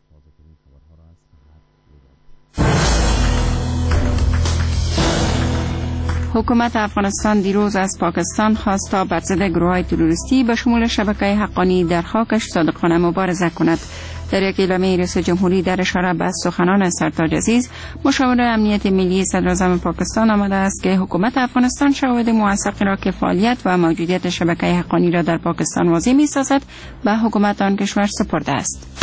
حکومت افغانستان دیروز از پاکستان خواست تا بر ضد گروه‌های تروریستی به شمول شبکه حقانی در خاکش صادقانه مبارزه کند. در یک اعلامیه رئیس جمهوری در اشاره به سخنان سرتاج عزیز، مشاور امنیت ملی صدراعظم پاکستان آمده است که حکومت افغانستان شواهد موثقی را که فعالیت و موجودیت شبکه حقانی را در پاکستان واضح می‌سازد به حکومت آن کشور سپرده است.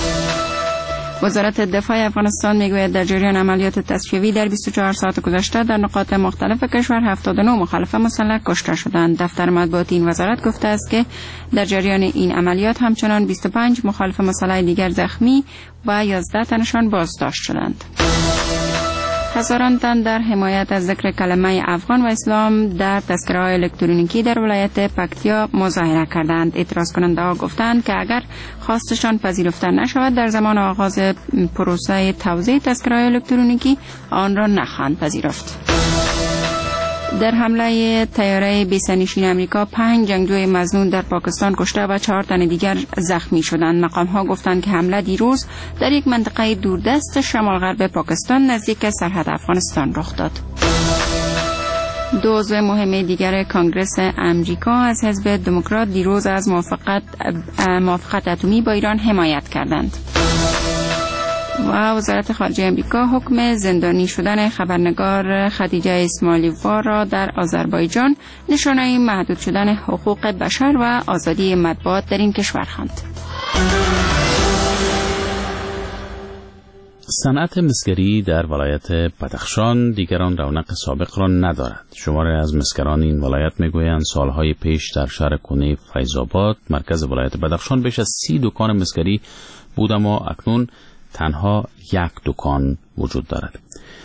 وزارت دفاع افغانستان میگوید در جریان عملیات تصفیوی در بیست و چهار ساعت گذشته در نقاط مختلف کشور هفتاد و نه مخالف مسلح کشته شدند. دفتر مطبوعاتی این وزارت گفته است که در جریان این عملیات همچنان بیست و پنج مخالف مسلح دیگر زخمی و یازده تنشان بازداشت شدند. هزاران تن در حمایت از ذکر کلمه افغان و اسلام در تذکره‌های الکترونیکی در ولایت پکتیا مظاهره کردند. اعتراض کننده ها گفتند که اگر خواستشان پذیرفته نشود در زمان آغاز پروسه توزیع تذکره‌های الکترونیکی آن را نخواهند پذیرفت. در حمله طیاره بی‌سرنشین امریکا پنج جنگجوی مظنون در پاکستان کشته و چهار تن دیگر زخمی شدند. مقام‌ها گفتند که حمله دیروز در یک منطقه دوردست شمال غرب پاکستان نزدیک سرحد افغانستان رخ داد. دو عضو مهم دیگر کانگرس امریکا از حزب دموکرات دیروز از موافقت موافقت اتمی با ایران حمایت کردند. و وزارت خارجه امریکا حکم زندانی شدن خبرنگار خدیجه اسماعیل‌وار را در آذربایجان نشانه محدود شدن حقوق بشر و آزادی مطبوعات در این کشور خواند. صنعت مسگری در ولایت بدخشان دیگران رونق سابق را ندارد. شماری از مسگران این ولایت میگویند سالهای پیش در شهر کنه فیض‌آباد مرکز ولایت بدخشان بیش از سی دکان مسگری بود، اما اکنون تنها یک دکان وجود دارد.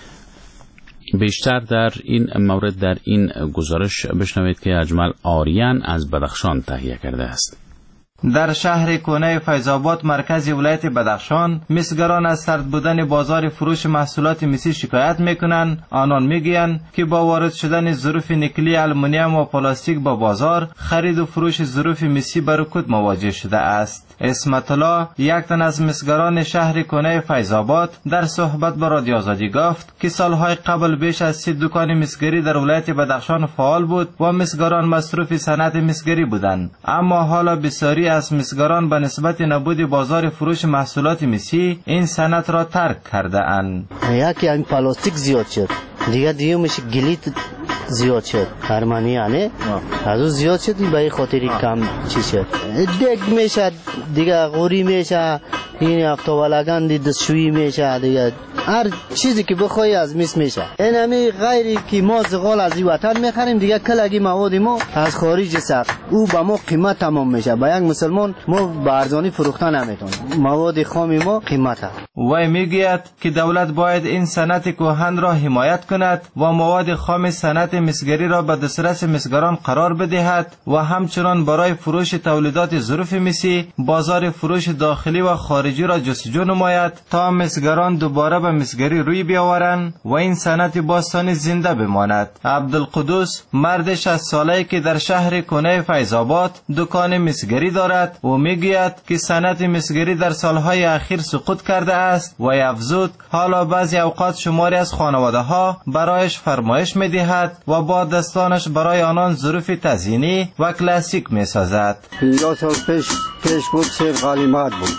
بیشتر در این مورد در این گزارش بشنوید که اجمل آریان از بدخشان تهیه کرده است. در شهر کنه فیض‌آباد مرکز ولایت بدخشان مسگران از سرد بودن بازار فروش محصولات مسی شکایت میکنند. آنان میگویند که با وارد شدن ظروف نکلی آلومینیوم و پلاستیک با بازار خرید و فروش ظروف مسی به رکود مواجه شده است. اسمت الله یک تن از مسگران شهر کنه فیض‌آباد در صحبت با رادیو آزادی گفت که سالهای قبل بیش از سی دکان مسگری در ولایت بدخشان فعال بود و مسگران مصروف صنعت مسگری بودند، اما حالا بسیاری از مسگران به نسبت نبود بازار فروش محصولات مسی این صنعت را ترک کرده اند. یکی این پلاستیک زیاد شد، دیگه دیگه میشه گلیت زیاد شد، هرمانیانه از اون زیاد شد به این خاطری کم چی شد، دیگ میشه دیگه غوری میشه، این افتوالگان دی دستشویی میشه، دیگه هر چیزی که بخوای از مس میشه. این همی غیری که ما زغال از این وطن میخریم، دیگه کلگی مواد ما از خارج سخت او به ما قیمت تمام میشه. با یک مسلمان ما به ارزانی فروختن نمیتونیم، مواد خام ما قیمته. وی میگوید که دولت باید این صنعت کهن را حمایت کند و مواد خام صنعت مسگری را به دسترس مسگران قرار بدهد و همچنان برای فروش تولیدات ظروف مسی بازار فروش داخلی و خارجی را جستجو نماید تا مسگران دوباره به مسگری روی بیاورند و این صنعت باستانی زنده بماند. عبدالقدوس مرد شصت ساله‌ای که در شهر کنه فیض‌آباد دکان مسگری دارد و میگوید که صنعت مسگری در سالهای اخیر سقوط کرده است و افزود حالا بعضی اوقات شماری از خانواده ها برایش فرمایش میدهد و با دستانش برای آنان ظروف تزیینی و کلاسیک میسازد. پنجاه سال پیش پیش بود سیر غالیمات بود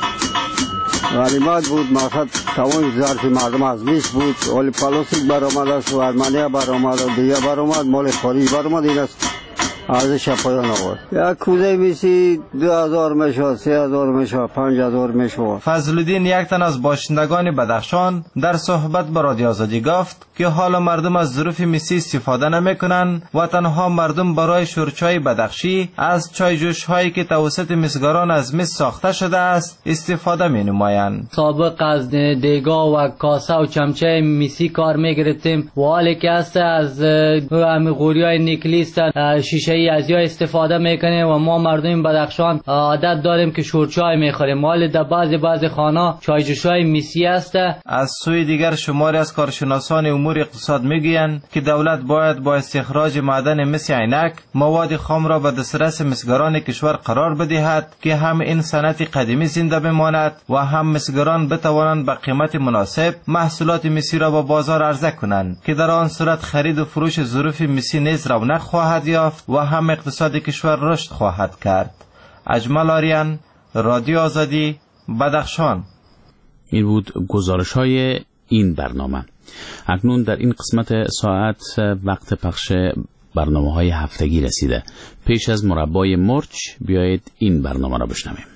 غالیمات بود مقصد تمام ظرف مردم از میش بود، ولی پلاستیک برآمد است و ارمانیا برآمد و دیگه برآمد، مال خارج برآمد. این است ارزش پایان آورد. یک کوزه میسی دو هزار میشه، سه هزار میشه، پنج هزار میشه. فضلالدین یک تن از باشندگان بدخشان در صحبت با رادیو آزادی گفت که حالا مردم از ظروف میسی استفاده نمیکنن و تنها مردم برای شورچای بدخشی از چای جوش هایی که توسط مسگران از مس ساخته شده است استفاده می نمایند. سابق از دیگا و کاسه و چمچه میسی کار میگرفتیم و حالی که است از همین غوریای نیکلیست شیشه ای از یا استفاده میکنیم و ما مردم بدخشان عادت داریم که شورچای میخوریم. حالی در بعضی بعضی خانه چای جوشای میسی است. از سوی دیگر شماری از کارشناسان امور اقتصاد میگویند که دولت باید با استخراج معدن مس عینک مواد خام را به دسترس مسگران کشور قرار بدهد که هم این صنعت قدیمی زنده بماند و هم مسگران بتوانند به قیمت مناسب محصولات مسی را به بازار عرضه کنند که در آن صورت خرید و فروش ظروف مسی نیز رونق خواهد یافت و هم اقتصاد کشور رشد خواهد کرد. اجمل آریان، رادیو آزادی، بدخشان. این بود گزارش های این برنامه. اکنون در این قسمت ساعت وقت پخش برنامه های هفتگی رسیده. پیش از مربای مرچ بیایید این برنامه را بشنویم.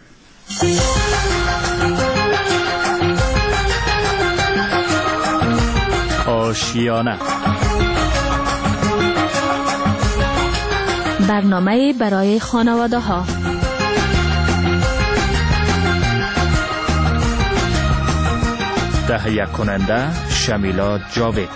آشیانه، برنامه برای خانواده ها. تهیه کننده شمیلا جاوید.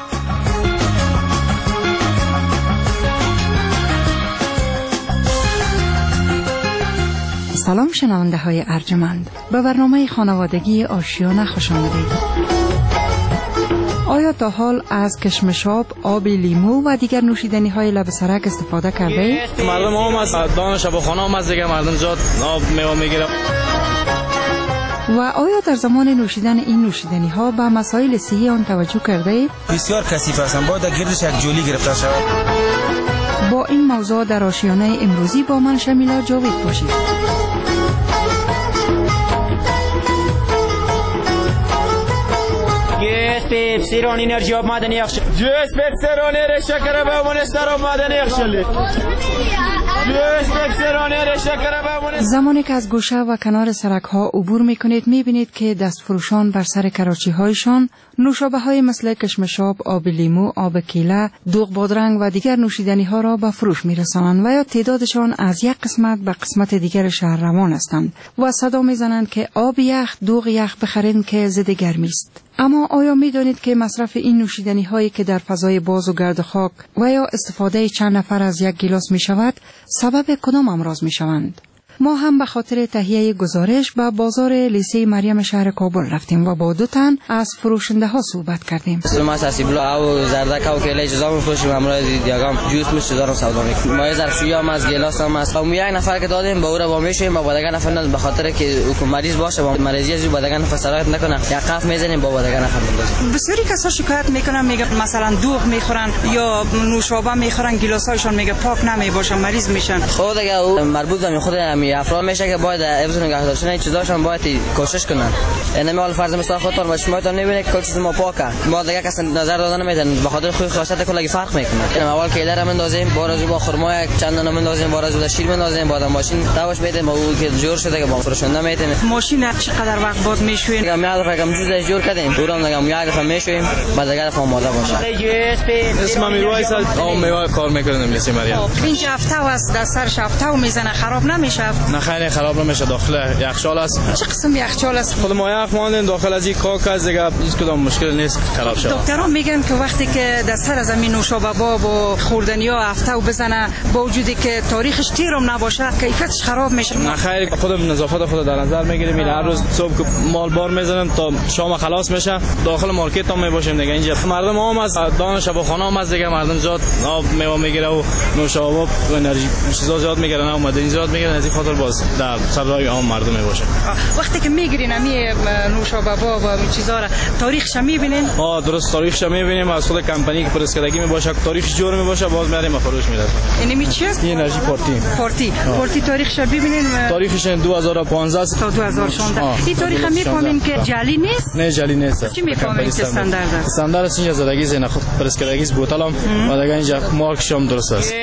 سلام شنونده های ارجمند، به برنامه خانوادگی آشیانه خوش آمدید. آیا تا حال از کشمشاب، آب لیمو و دیگر نوشیدنی های لب سرک استفاده کرده اید؟ مردم هم از دان شبخانه هم از دیگه مردم زیاد آب میوه میگیره. و آیا در زمان نوشیدن این نوشیدنی ها به مسائل صحی آن توجه کرده اید؟ بسیار کثیف هستند، باید گردش یک جولی گرفته شود. با این موضوع در آشیانه امروزی با من شمیلا جاوید باشید. پپسیران انرژی آب معدنی یخشل. جوس پپسیران شکر به منستر آب معدنی یخشل. زمانی که از گوشه و کنار سرک ها عبور می کنید می بینید که دست فروشان بر سر کراچی هایشان نوشابه های مثل کشمشاب، آب لیمو، آب کیله، دوغ بادرنگ و دیگر نوشیدنی ها را به فروش می رسانند و یا تعدادشان از یک قسمت به قسمت دیگر شهر روان هستند و صدا می زنند که آب یخ، دوغ یخ بخرید که ضد گرمی است. اما آیا می دانید که مصرف این نوشیدنی هایی که در فضای باز و گرد خاک و یا استفاده چند نفر از یک گیلاس می شود سبب کدام امراض می شوند؟ ما هم به خاطر تهیه گزارش به بازار لیسه مریم شهر کابل رفتیم و با دو تن از فروشنده ها صحبت کردیم. ما ساسیبلا او زردک او کیله اجازه می‌فروشیم، امروز دیگه جوس میشه دارم سودا می‌کنیم. ما ظرفشویی هم از گلاس هم است. ما یک نفر که دادیم با او را با میشیم با دیگه نفر به خاطر که او مریض باشه با مریضی از با دیگه نفر سرایت نکنه یک قف میزنیم با دیگه نفر می‌بازیم. بسیاری کسا شکایت میکنن، میگه مثلا دوغ میخورن یا نوشابه میخورن، گلاسایشون میگه پاک نمیباشن، مریض میشن. خود دیگه او مربوط به خود همین افراد میشه که باید حفظ نگاه داشتن این چیزاشون باید کوشش کنن. یعنی ما فرض مثال خودتون و شمایتون میبینید که کل چیز ما پاکه، ما دیگه کس نظر دادن نمیدن به خاطر خوی خاصیت کلی فرق میکنه. اول که در مندازیم بارازو با خرما یک چند دانه مندازیم، بارازو با شیر مندازیم، بعد ماشین تاوش میدیم او که جور شده که با فروشنده میتیم. ماشین چقدر وقت بعد میشوین؟ میگم میاد رقم جوز جور کردیم دورم میگم یک دفعه میشویم بعد دیگه دفعه آماده باشه. اسم میوه سال آم میوه کار میکنم لیسه مریم. اینجا هفته است در سر هفته و میزنه خراب نمیشه؟ نه خیلی خراب نمیشه، داخل یخچال است. چه قسم یخچال است؟ خود ما یخ ماندن داخل از این کاک از دیگه هیچ کدام مشکل نیست خراب شه. دکترها میگن که وقتی که در سر زمین نوشابه باب و خوردنیا هفته و بزنه با وجودی که تاریخش تیرم نباشه کیفیتش خراب میشه. نه خیر، خودم نظافت خود در نظر میگیریم. این هر روز صبح که مال بار میزنم تا شام خلاص میشه داخل مارکت هم میباشیم دیگه. اینجا مردم هم از دان شبخانه هم از دیگه مردم زیاد آب میوه میگیره و نوشابه و انرژی چیزا زیاد میگیرن و معدنی زیاد میگیرن. از این خاطر باز در سرای عام مردم میباشه. وقتی که میگیرین امی نوشابه با و این چیزا را تاریخش میبینین؟ آ درست تاریخش میبینیم، از خود کمپانی که پرسکدگی میباشه تاریخش جور میباشه باز میاریم فروش میدیم. این می چیه؟ این انرژی پارتی. پارتی. پارتی تاریخش ببینین؟ تاریخش دو هزار و پانزده تا دو هزار و شانزده. این تاریخ میفهمین که جعلی نیست؟ نه جعلی نیست. چی میفهمین که استاندارد است؟ استاندارد است اینجا زدگی زینه خود پرسکدگی بوتلم و دیگه اینجا مارکش هم درست است.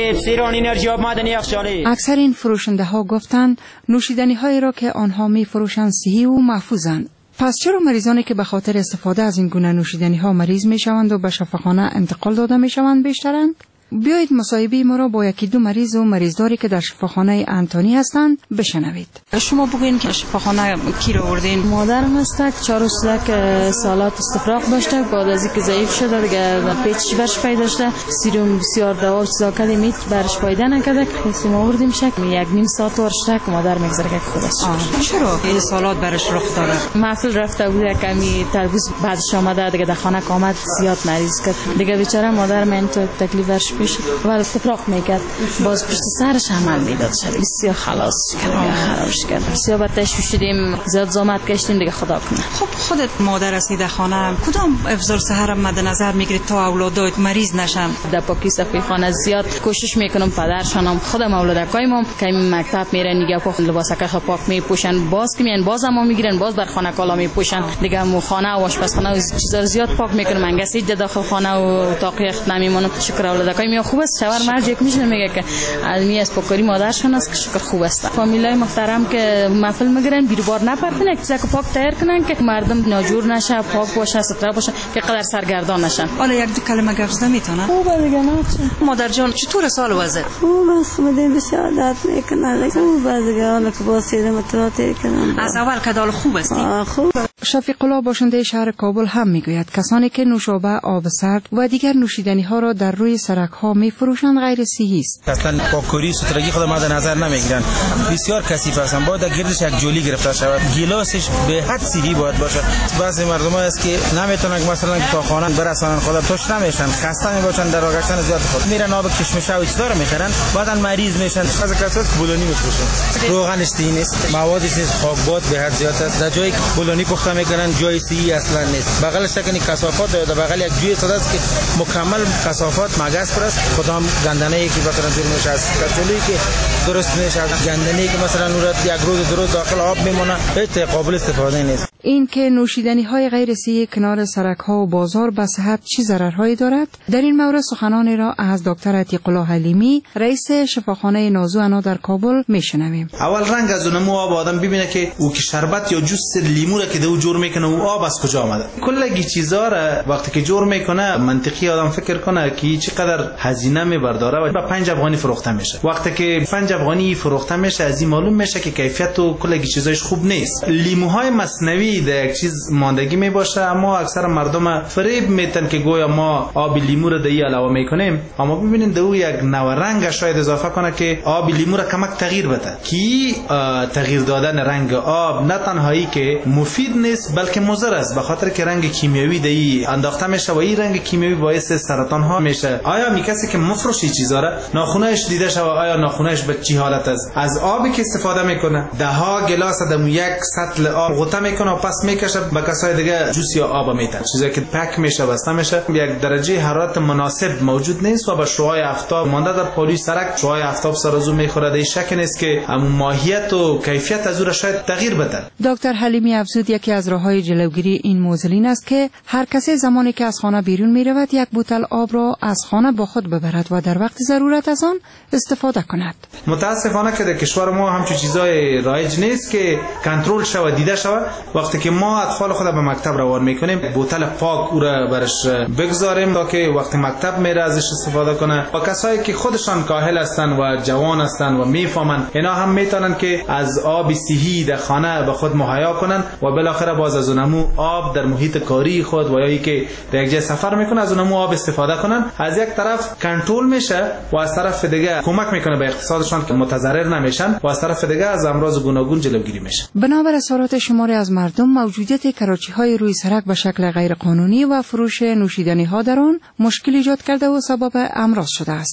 اکثر این فروشنده ها گفتند نوشیدنی هایی را که آنها می فروشند صحی و محفوظند. پس چرا مریضانی که به خاطر استفاده از این گونه نوشیدنی ها مریض می شوند و به شفاخانه انتقال داده می شوند بیشترند؟ بیایید مصاحبه ما را با یکی دو مریض و مریضداری که در شفاخانه انتونی هستند بشنوید. شما بگوین که شفاخانه کی را آوردین؟ مادرم است، چهار روزه سالات استفراغ داشته، بعد از اینکه ضعیف شده دیگه پیچ برش پیدا داشته، سیروم بسیار دوا چیزا کردیم میت برش فایده نکرده، خواستیم آوردیم شک یک نیم ساعت ورشته که مادر میگذره که خود است. چرا این سالات برش رخ داره؟ محفل رفته بود کمی تربوز بعدش آمده دیگه در خانه آمد زیاد مریض کرد. دیگه بیچاره مادر من تو تکلیفش پیش و استفراغ میکرد، باز پشت سرش عمل میداد شد، بسیار خلاص کرد، خرابش کرد، بسیار با تشویش شدیم، زیاد زحمت کشیدیم دیگه خدا کنه. خب خودت مادر هستی در خانه، کدام افزار صحت مد نظر میگیرید تا اولادات مریض نشن؟ در پاکی صفحه خانه زیاد کوشش میکنم، پدرشانم خودم اولادکایم که مکتب میرن دیگه پاک لباسک پاک میپوشن، باز که میان باز هم میگیرن باز بر خانه کالا میپوشن دیگه، مو خانه و آشپزخانه و چیزا زیاد پاک میکنم، منگسی داخل خانه و اتاق یخت نمیمونم. شکر اولادکایم خوب است، شوهر مرد یک میشه میگه که علمی از پاکاری مادرشون است که شکر خوب است. فامیلای محترم که محفل میگیرن بیروبار نپرتن، یک چیزا که پاک تیار کنن که مردم ناجور نشه، پاک باشه، ستره باشه، که قدر سرگردان نشن. حالا یک دو کلمه گفت زدن میتونن؟ خوبه دیگه نه چه. مادر جان چطور سال وضع؟ خوب است، مدین بشادت میکنه خوب دیگه، حالا که با سیر متراتی کنن. از اول که دال خوب است. خوب. شفیق الله باشنده شهر کابل هم میگوید کسانی که نوشابه، آب سرد و دیگر نوشیدنی ها را در روی سرک ها میفروشند غیر صحی است. اصلا پاکوری سترگی خود مد نظر نمیگیرن، بسیار کثیف هستند، باید گردش یک جولی گرفته شود، گیلاسش به حد صحی باید باشد. بعضی مردم است که نمیتونن مثلا تا خانه برسانن، خدا توش نمیشن، خسته میباشن، در آگشتن زیاد خود میرن آب کشمش و چیزا رو میخرن، بعدن مریض میشن. از کسات بولونی میفروشن، روغنش صحی نیست، موادش نیست، خاکباد به حد زیاد است. در جایی که بولونی پخته میکنن جای صحی اصلا نیست، بغلش تکنی کثافات داره، بغل یک جوی صدا است که مکمل کثافات مگس پر است، خودم گندنه که بترن جور میشه از کچولی که درست میشه، گندنه که مثلا نورت یک روز دو روز داخل آب میمونه، هیچ قابل استفاده نیست. این که نوشیدنی های غیر صحی کنار سرک ها و بازار به صحت چه ضررهایی دارد؟ در این مورد سخنانی را از دکتر عتیق الله حلیمی رئیس شفاخانه نازو انا در کابل میشنویم. اول رنگ از اونمو آب آدم ببینه که او که شربت یا جوس لیمو را که دو جور میکنه او آب از کجا آمده. کلگی چیزا را وقتی که جور میکنه منطقی آدم فکر کنه که چقدر هزینه میبرداره و به پنج افغانی فروخته میشه. وقتی که پنج افغانی فروخته میشه از این معلوم میشه که کیفیت و کلگی چیزایش خوب نیست. لیموهای مصنوعی در یک چیز ماندگی می باشه، اما اکثر مردم فریب میتن که گویا ما آب لیمو را دهی علاوه میکنیم، اما ببینید دو یک نوع رنگ شاید اضافه کنه که آب لیمو را کمک تغییر بده. کی تغییر دادن رنگ آب نه تنهایی که مفید نیست بلکه مضر است، به خاطر که رنگ کیمیایی دهی انداخته میشه و این رنگ کیمیایی باعث سرطان ها میشه. آیا می کسی که مفروشی چیزا را ناخونهش دیده شو آیا ناخونهش به چی حالت است؟ از آبی که استفاده میکنه ده ها گلاس دم یک سطل آب غوطه میکنه و پس میکشه به کسای دیگه جوس یا آب میتن، چیزی که پک میشه بسته میشه، یک درجه حرارت مناسب موجود نیست و به شعاع آفتاب مانده در پالوی سرک شعاع آفتاب سرازو میخوره. در شک نیست که هم ماهیت و کیفیت از او شاید تغییر بده. دکتر حلیمی افزود یکی از راههای جلوگیری این موضوع این است که هر کسی زمانی که از خانه بیرون میرود یک بوتل آب را از خانه با خود ببرد و در وقت ضرورت از آن استفاده کند. متاسفانه که در کشور ما همچین چیزای رایج نیست که کنترل شود دیده شود. وقتی که ما اطفال خود به مکتب روان میکنیم بوتل پاک او را برش بگذاریم تا که وقتی مکتب میره ازش استفاده کنه و کسایی که خودشان کاهل هستند و جوان هستند و میفهمن اینا هم میتونن که از آب صحی در خانه به خود مهیا کنن و بالاخره باز از اونمو آب در محیط کاری خود و یا ای که در یک جای سفر میکنه از اونمو آب استفاده کنن. از یک طرف کنترل میشه و از طرف دیگه کمک میکنه به اقتصادشان که متضرر نمیشن و از طرف دیگه از امراض گوناگون جلوگیری میشه. بنابر اظهارات شماری از مردم موجودیت کراچی های روی سرک به شکل غیر قانونی و فروش نوشیدنی ها در آن مشکل ایجاد کرده و سبب امراض شده است.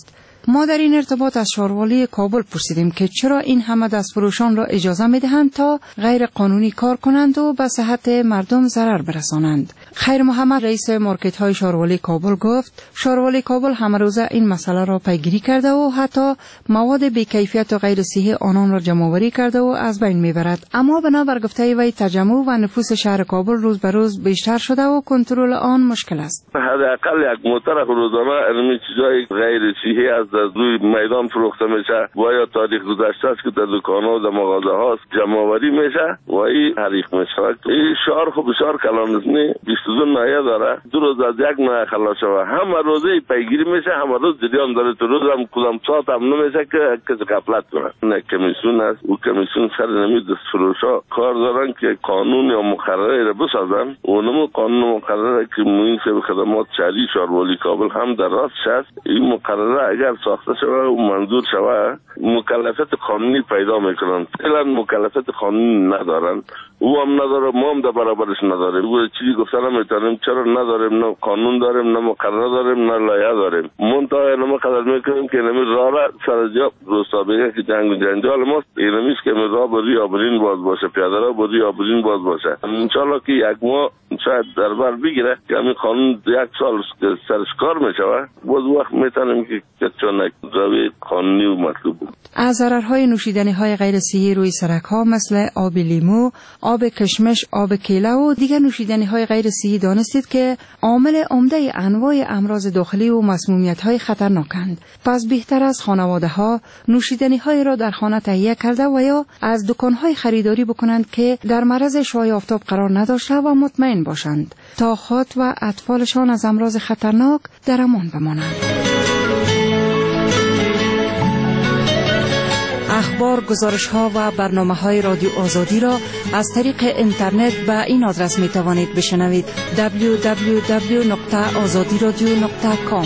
ما در این ارتباط از شاروالی کابل پرسیدیم که چرا این همه دستفروشان را اجازه میدهند تا غیر قانونی کار کنند و به صحت مردم ضرر برسانند. خیر محمد رئیس مارکت های شاروالی کابل گفت شاروالی کابل همه روزه این مسئله را پیگیری کرده و حتی مواد بی‌کیفیت و غیر صحی آنان را جمع‌آوری کرده و از بین میبرد. اما بنا بر گفته وی تجمع و نفوس شهر کابل روز به روز بیشتر شده و کنترل آن مشکل است. حداقل یک موتر روزانه علمی چیزای غیر صحی از روی میدان فروخته میشه و یا تاریخ گذشته است که در دکان‌ها و در مغازه ها جمع‌آوری میشه و این حریق میشه. این شهر خب بسیار کلان است، نه بیست و دو نایه داره، دو روز از یک نایه خلاص شوه، همه روزه پیگیری میشه، همه روز جریان داره، تو روز هم کدام ساعت هم نمیشه که کسی غفلت کنه. نه کمیسیون است، او کمیسیون سر نمی دستفروشا کار دارن که قانون یا مقرره را بسازن، اونم قانون مقرره که منصف خدمات شهری شاروالی کابل هم در راست است. این مقرره اگر ساخته شوه و منظور شوه مکلفیت قانونی پیدا میکنن، فعلا مکلفیت قانونی ندارن، او هم نداره، ما هم در برابرش نداریم. او چیزی گفتن نمیتونیم، چرا نداریم؟ نه قانون داریم، نه مقرره داریم، نه لایحه داریم. منتها اینما قدر میکنیم که اینمی راه را سر جا روستا بگه که جنگ و جنجال ماست، اینمیست که اینمی راه بری آبرین باز باشه، پیاده را بری آبرین باز باشه. انشالله که یک ماه شاید در بر بگیره که همین قانون یک سال سرش کار میشوه، باز وقت میتونیم که چون یک روی قانونی و مطلوب بود. از ضررهای نوشیدنی های غیر صحی روی سرک ها مثل آب لیمو، آب کشمش، آب کیله و دیگر نوشیدنی های غیر صحی دانستید که عامل عمده انواع امراض داخلی و مسمومیت های خطرناکند. پس بهتر از خانواده ها نوشیدنی های را در خانه تهیه کرده و یا از دکان های خریداری بکنند که در معرض شعاع آفتاب قرار نداشته و مطمئن باشند تا خود و اطفالشان از امراض خطرناک در امان بمانند. اخبار، گزارش‌ها و برنامه‌های رادیو آزادی را از طریق اینترنت به این آدرس می‌توانید بشنوید: دبلیو دبلیو دبلیو دات آزادی رادیو دات کام.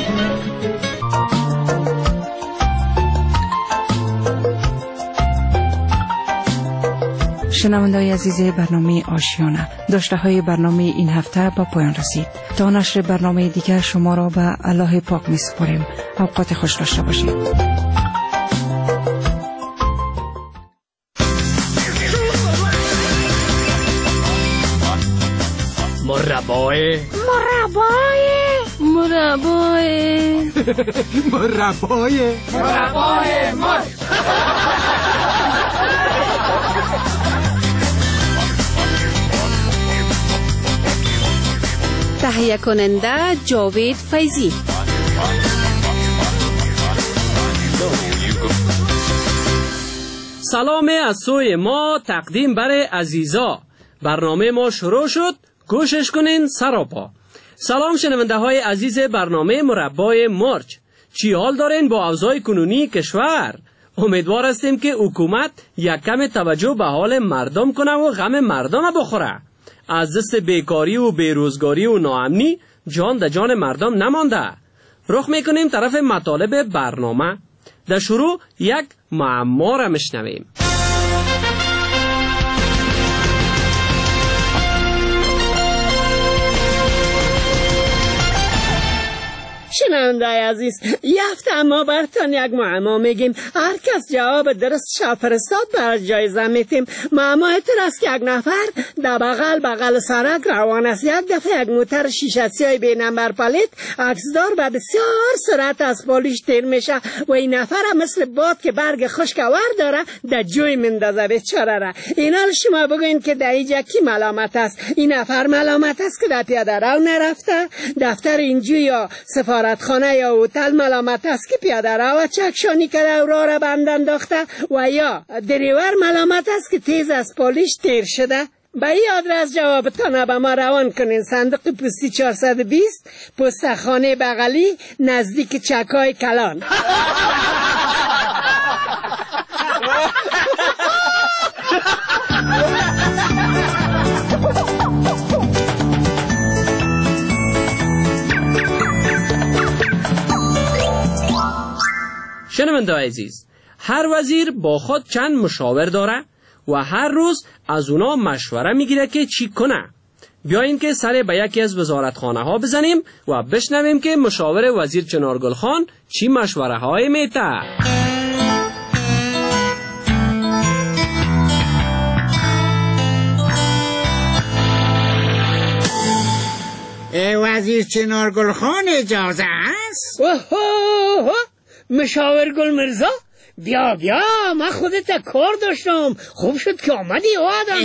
شنونده‌های عزیز برنامه آشیانه، داشته‌های برنامه این هفته با پایان رسید. تا نشر برنامه دیگر شما را به الله پاک می‌سپاریم. اوقات خوش داشته باشید. مربای مربای مربای مربای مربای مار تهیه کننده جاوید فیضی. سلام از سوی ما تقدیم بر عزیزا. برنامه ما شروع شد، گوشش کنین سراپا. سلام شنونده های عزیز برنامه مربای مرچ، چی حال دارین با اوضاع کنونی کشور؟ امیدوار هستیم که حکومت یک کم توجه به حال مردم کنه و غم مردم بخوره. از دست بیکاری و بیروزگاری و ناامنی جان در جان مردم نمانده. رخ میکنیم طرف مطالب برنامه. در شروع یک معما را میشنویم. شنونده عزیز، یفته ما برتان یک معما میگیم، هر کس جواب درست شا فرستاد بر جایزه میتیم. معما تر است که یک نفر در بغل بغل سرک روان است، یک دفعه یک موتر شیشه سیاه بی نمبر پلیت عکسدار به بسیار سرعت از پلیش تیر میشه و این نفر مثل باد که برگ خشک ور داره در جوی مندازه بیچاره را. اینا شما بگوین که در اینجا کی ملامت است؟ این نفر ملامت است که در پیاده رو نرفته؟ دفتر اینجا یا سفارتخانه یا هتل ملامت است که پیاده رو چکشانی کرده و راه را بند انداخته؟ و یا دریور ملامت است که تیز از پلیش تیر شده؟ به این آدرس جوابتان به ما روان کنین. صندوق پستی چهارصد و بیست، پستخانه بغلی، نزدیک چکای کلان. شنونده عزیز، هر وزیر با خود چند مشاور داره و هر روز از اونا مشوره میگیره که چی کنه. بیایین که سر به یکی از وزارتخانه ها بزنیم و بشنویم که مشاور وزیر چنارگل خان چی مشوره های میته. وزیر چنارگل خان اجازه است؟ مشاور گل مرزا بیا بیا، من خودت کار داشتم، خوب شد که آمدی آدم.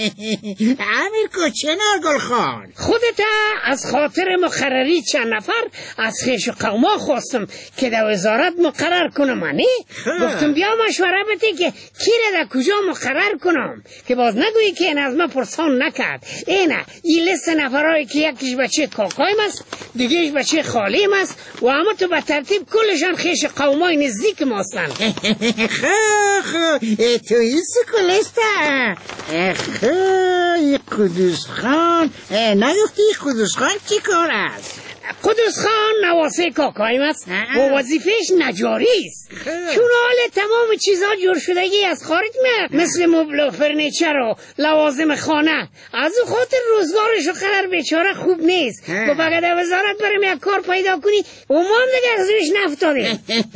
امیر کو چنارگل خان، خودت از خاطر مقرری چند نفر از خیش و قوما خواستم که در وزارت مقرر کنم. منی گفتم بیا مشوره بده که کی را در کجا مقرر کنم، که باز نگویی که این از من پرسان نکرد. اینه این لیست نفرهایی که یکیش بچه کاکایم است، دیگهش بچه خالیم است و اما تو به ترتیب کلشان خیش قومای نزدیک ما هستند. خو خو تو این سکولسته خو قدوس خان، نگفتی قدوس خان چی کار است؟ قدوس خان نواسه کاکایم است و وظیفهش نجاری است، چون حال تمام چیزها جور شدگی از خارج میاد، مثل مبل و فرنیچر و لوازم خانه. از او خاطر روزگارش و قدر بیچاره خوب نیست و فقط وزارت برم یک کار پیدا کنی و ما هم دیگه از روش نفتاده.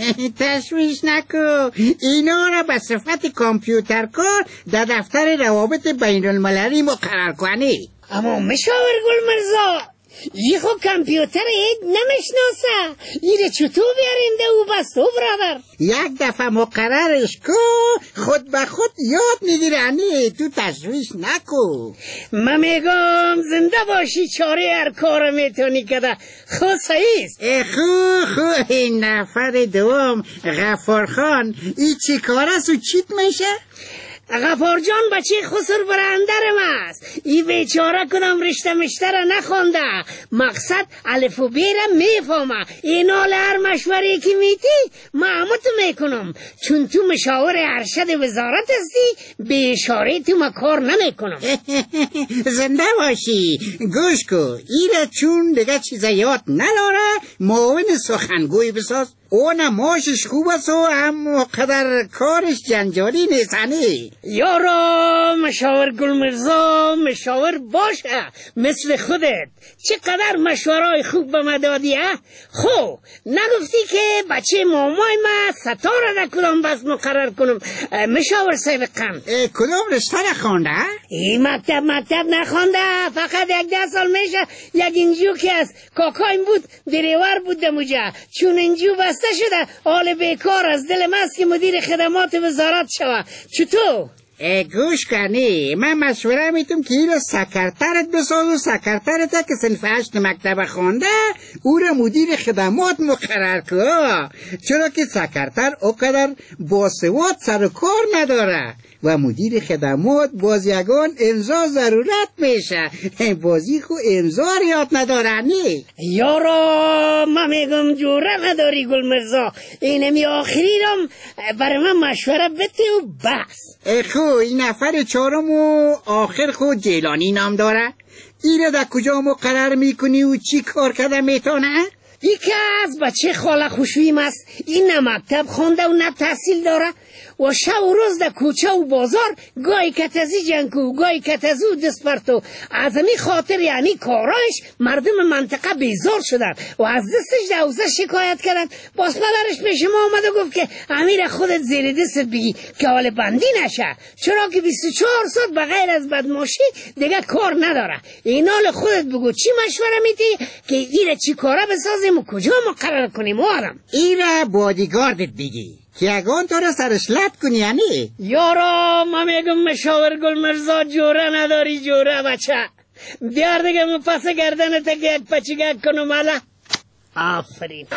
تشویش نکو، اینا را به صفت کامپیوتر کار در دفتر روابط بین المللی مقرر کنی. اما مشاور گل مرزا ای خو کامپیوتر هیچ نمیشناسه، ایره چطور بیارنده او بس تو برادر؟ یک دفعه مقررش کو خود به خود یاد میگیرنی، تو تشویش نکو. من میگم زنده باشی، چاره هر کار میتونی کده، خود صحیحیست. خو خو این نفر دوم غفار خان ای چی کار است و چیت میشه؟ غفار جان بچه خسر برندرم است، ای بیچاره کنم رشته مشتره نخونده، مقصد الف و بی را میفهمه. این حال هر مشوری که میتی ما همه تو میکنم، چون تو مشاور ارشد وزارت هستی به اشاره تو ما کار نمیکنم. زنده باشی، گوش کو، ای را چون دیگه چیز یاد نداره معاون سخنگوی بساز. اون ماشش خوب است و هم قدر کارش جنجالی نیستنی. یارا مشاور گل مرزا مشاور باشه مثل خودت، چقدر مشورای خوب به من دادی ها؟ خب نگفتی که بچه مامای من ستاره در کدام بس مقرر کنم مشاور سابقا؟ کدام رشته نخونده؟ این مکتب مکتب نخونده، فقط یک ده سال میشه یک انجیو که از کاکایم بود دریور بود دموجه، چون انجیو بسته شده حال بیکار از دل مست که مدیر خدمات وزارت شوه. چطور؟ گوش کنی، من مشوره میتونم که این رو سکرترت بساز و سکرترت که صنف هشت مکتب خونده او رو مدیر خدمات مقرر که، چرا که سکرتر اوقدر باسواد سر و کار نداره و مدیر خدمات باز یگان امضا ضرورت میشه، بازی خو امضا یاد ندارنی. یارا من میگم جوره نداری گل مرزا، اینمی آخری رم برای من مشوره بده و بس. خو این نفر چهارم و آخر خود جیلانی نام داره، این را در کجا مقرر میکنی و چی کار کرده میتونه؟ یکی از بچه خاله خوشویم است، این نه مکتب خونده و نه تحصیل داره و شب و روز در کوچه و بازار گاهی کتزی جنکو گاهی کتزو دست پرتو. از امی خاطر یعنی کارایش مردم منطقه بیزار شدن و از دستش دوزه شکایت کردن. باز پدرش پیش ما آمد و گفت که امیر خودت زیر دست بگی که حال بندی نشه، چرا که بیست و چهار ساعت بغیر از بدماشی دیگه کار نداره. این حال خودت بگو چی مشوره میدی که ایره چی کاره بسازیم و کجا مقرر کنیم؟ آرم ایره بادیگاردت بگی که اگان تو را سرش لط کنی یعنی؟ یارا من میگم مشاور گل مرزا جوره نداری جوره بچه، بیار دیگه من پس گردنت که یک پچگک کنم. الا آفرین.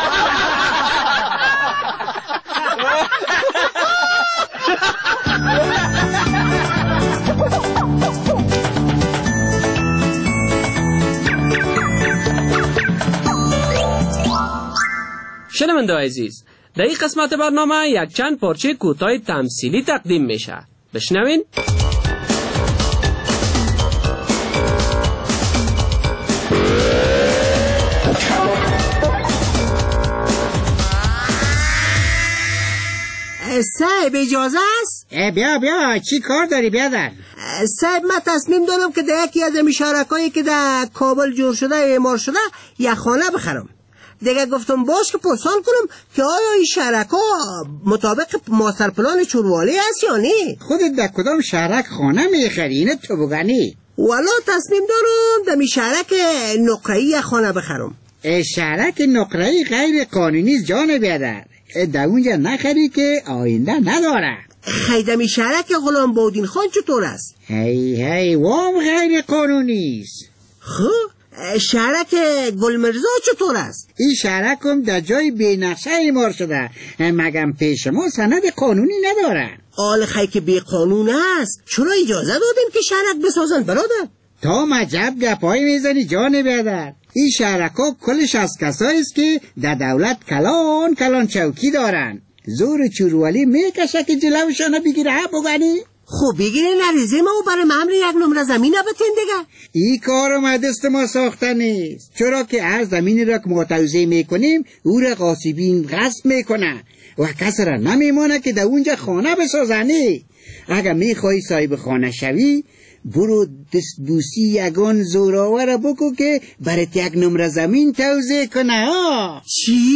شنونده عزیز، در این قسمت برنامه یک چند پارچه کوتاه تمثیلی تقدیم میشه، بشنوین. صاحب اجازه است؟ بیا بیا چی کار داری بیادر؟ صاحب من تصمیم دارم که در یکی از این شهرکایی که در کابل جور شده اعمار شده یک خانه بخرم. دیگه گفتم باش که پرسان کنم که آیا این شهرکا مطابق ماستر پلان چوروالی هست یا نه. خودت در کدام شهرک خانه میخری؟ اینه تو بگنی؟ والا تصمیم دارم در می شهرک نقره‌ای خانه بخرم. شهرک نقره‌ای غیر قانونی جان بیادر، در اونجا نخری که آینده نداره. خیدمی شهرک غلام بودین خان چطور است؟ هی هی وام غیر قانونی است. خب شهرک گلمرزا چطور است؟ این شهرک هم در جای بی نقشه اعمار شده، مگم پیش ما سند قانونی نداره. آل خی که بی قانون است، چرا اجازه دادیم که شهرک بسازن برادر؟ تا مجب گپایی میزنی جان بیادر. این شهرک ها کلش از کسایی است که در دولت کلان کلان چوکی دارن. زور چوروالی میکشه که جلوشانو بگیره بگنی؟ خب بگیره نریزه ما و برای معمل یک نمره زمین بتین دیگه. این کار ما دست ما ساخته نیست، چرا که هر زمینی را که ما توزیع میکنیم او را غاصبین غصب میکنه و کسی را نمیمانه که در اونجا خانه بسازنی. اگر میخوای صاحب خانه شوی برو دست بوسی یگان زوراور بکو که برات یک نمره زمین توزیع کنه. ها چی؟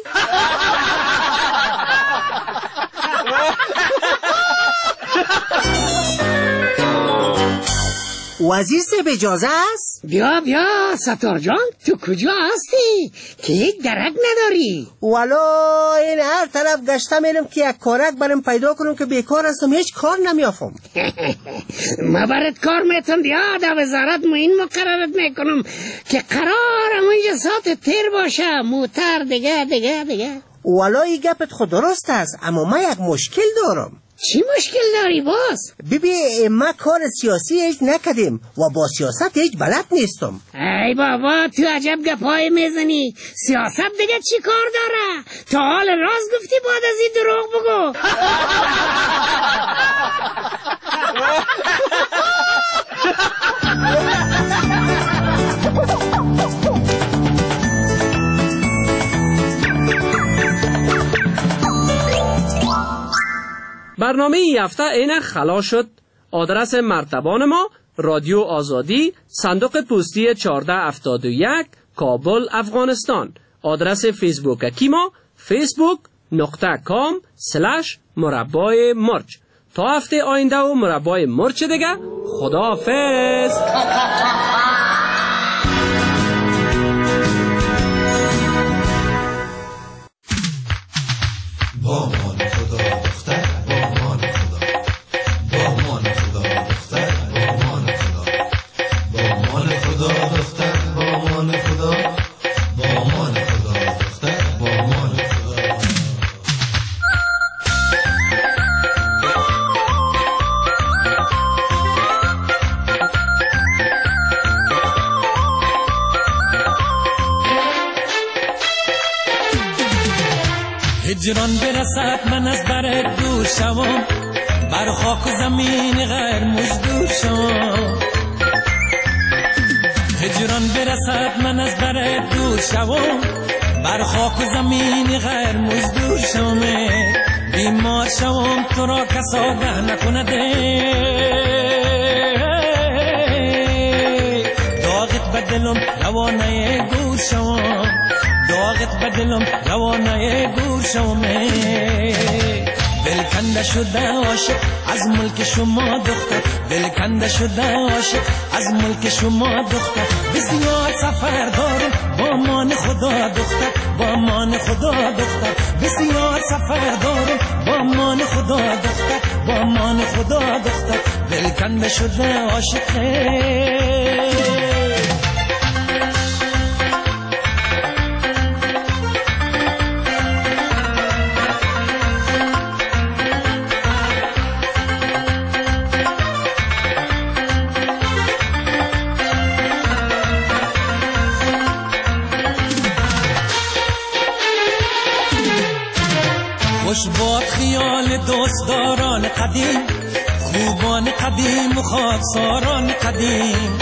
وزیر سه اجازه است؟ بیا بیا ستار جان، تو کجا هستی که یک درک نداری؟ والا این هر طرف گشته میرم که یک کارک برم پیدا کنم که بیکار هستم، هیچ کار نمیافم. ما برات کار میتون بیا در وزارت ما این مقررت میکنم که قرار همونجا ساعت تیر باشه موتر دیگه دیگه دیگه. والا این گپت خود درست است، اما من یک مشکل دارم. چی مشکل داری باز؟ ببین ما کار سیاسی هیچ نکردیم و با سیاست هیچ بلد نیستم. ای بابا تو عجب گپای میزنی، سیاست دیگه چی کار داره؟ تا حال راست گفتی بعد از این دروغ بگو. برنامه این هفته اینک خلاص شد. آدرس مرتبان ما رادیو آزادی، صندوق پستی چهارده هفتاد و یک، کابل، افغانستان. آدرس فیسبوک کی ما فیسبوک نقطه کام سلش مربای مرچ. تا هفته آینده و مربای مرچ دیگه، خداحافظ. هجران برسد من از برت دور شوم، بر خاک و زمین غیر مزدور شوم. هجران برسد من از برت دور شوم، بر خاک و زمین غیر مزدور شوم. بیمار شوم تو را کس آگه نکنده، داغت بدلم روانه گور شوم، داغت بدلم روانه گور شوم. دل کنده شده عاشق از ملک شما دختر، دل کنده شده عاشق از ملک شما دختر. بسیار سفر دارم با مان خدا دختر، با مان خدا دختر. بسیار سفر دارم با مان خدا دختر، با مان خدا دختر. دل کنده شده عاشق. خوش باد خیال دوستداران قدیم، خوبان قدیم و خاکساران قدیم.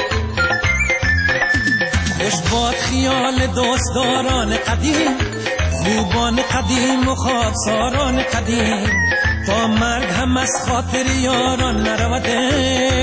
خوش باد خیال دوستداران قدیم، خوبان قدیم و خاکساران قدیم. تا مرگ هم از خاطر یاران نرود.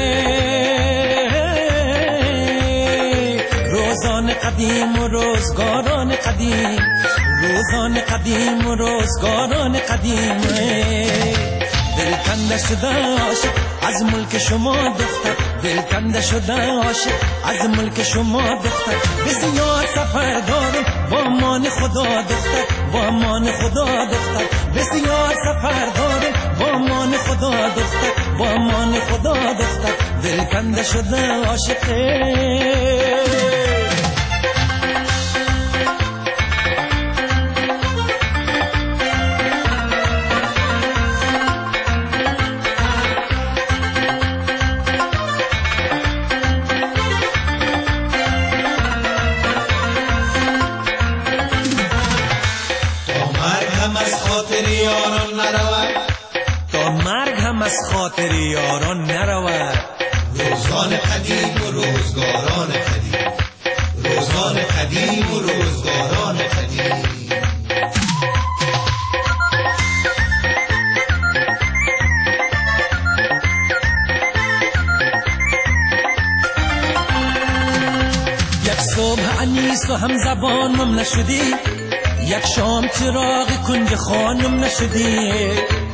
روزان قدیم و روزگاران قدیم، روزان قدیم و روزگاران قدیم. دل کنده شده عاشق از ملک شما دختر، دل کنده شده عاشق از ملک شما دختر. بسیار سفر دارم با امان خدا دختر، با امان خدا دختر. بسیار سفر دارم با امان خدا دختر، با امان خدا دختر. دل کنده شده عاشق. تا مرگ هم از خاطر یاران نرود. روزگان قدیم و روزگاران قدیم، روزگان قدیم و روزگاران قدیم. یک صبح انیس و هم زبانم نشدی، یک شام چراغ کنج خانم نشدی.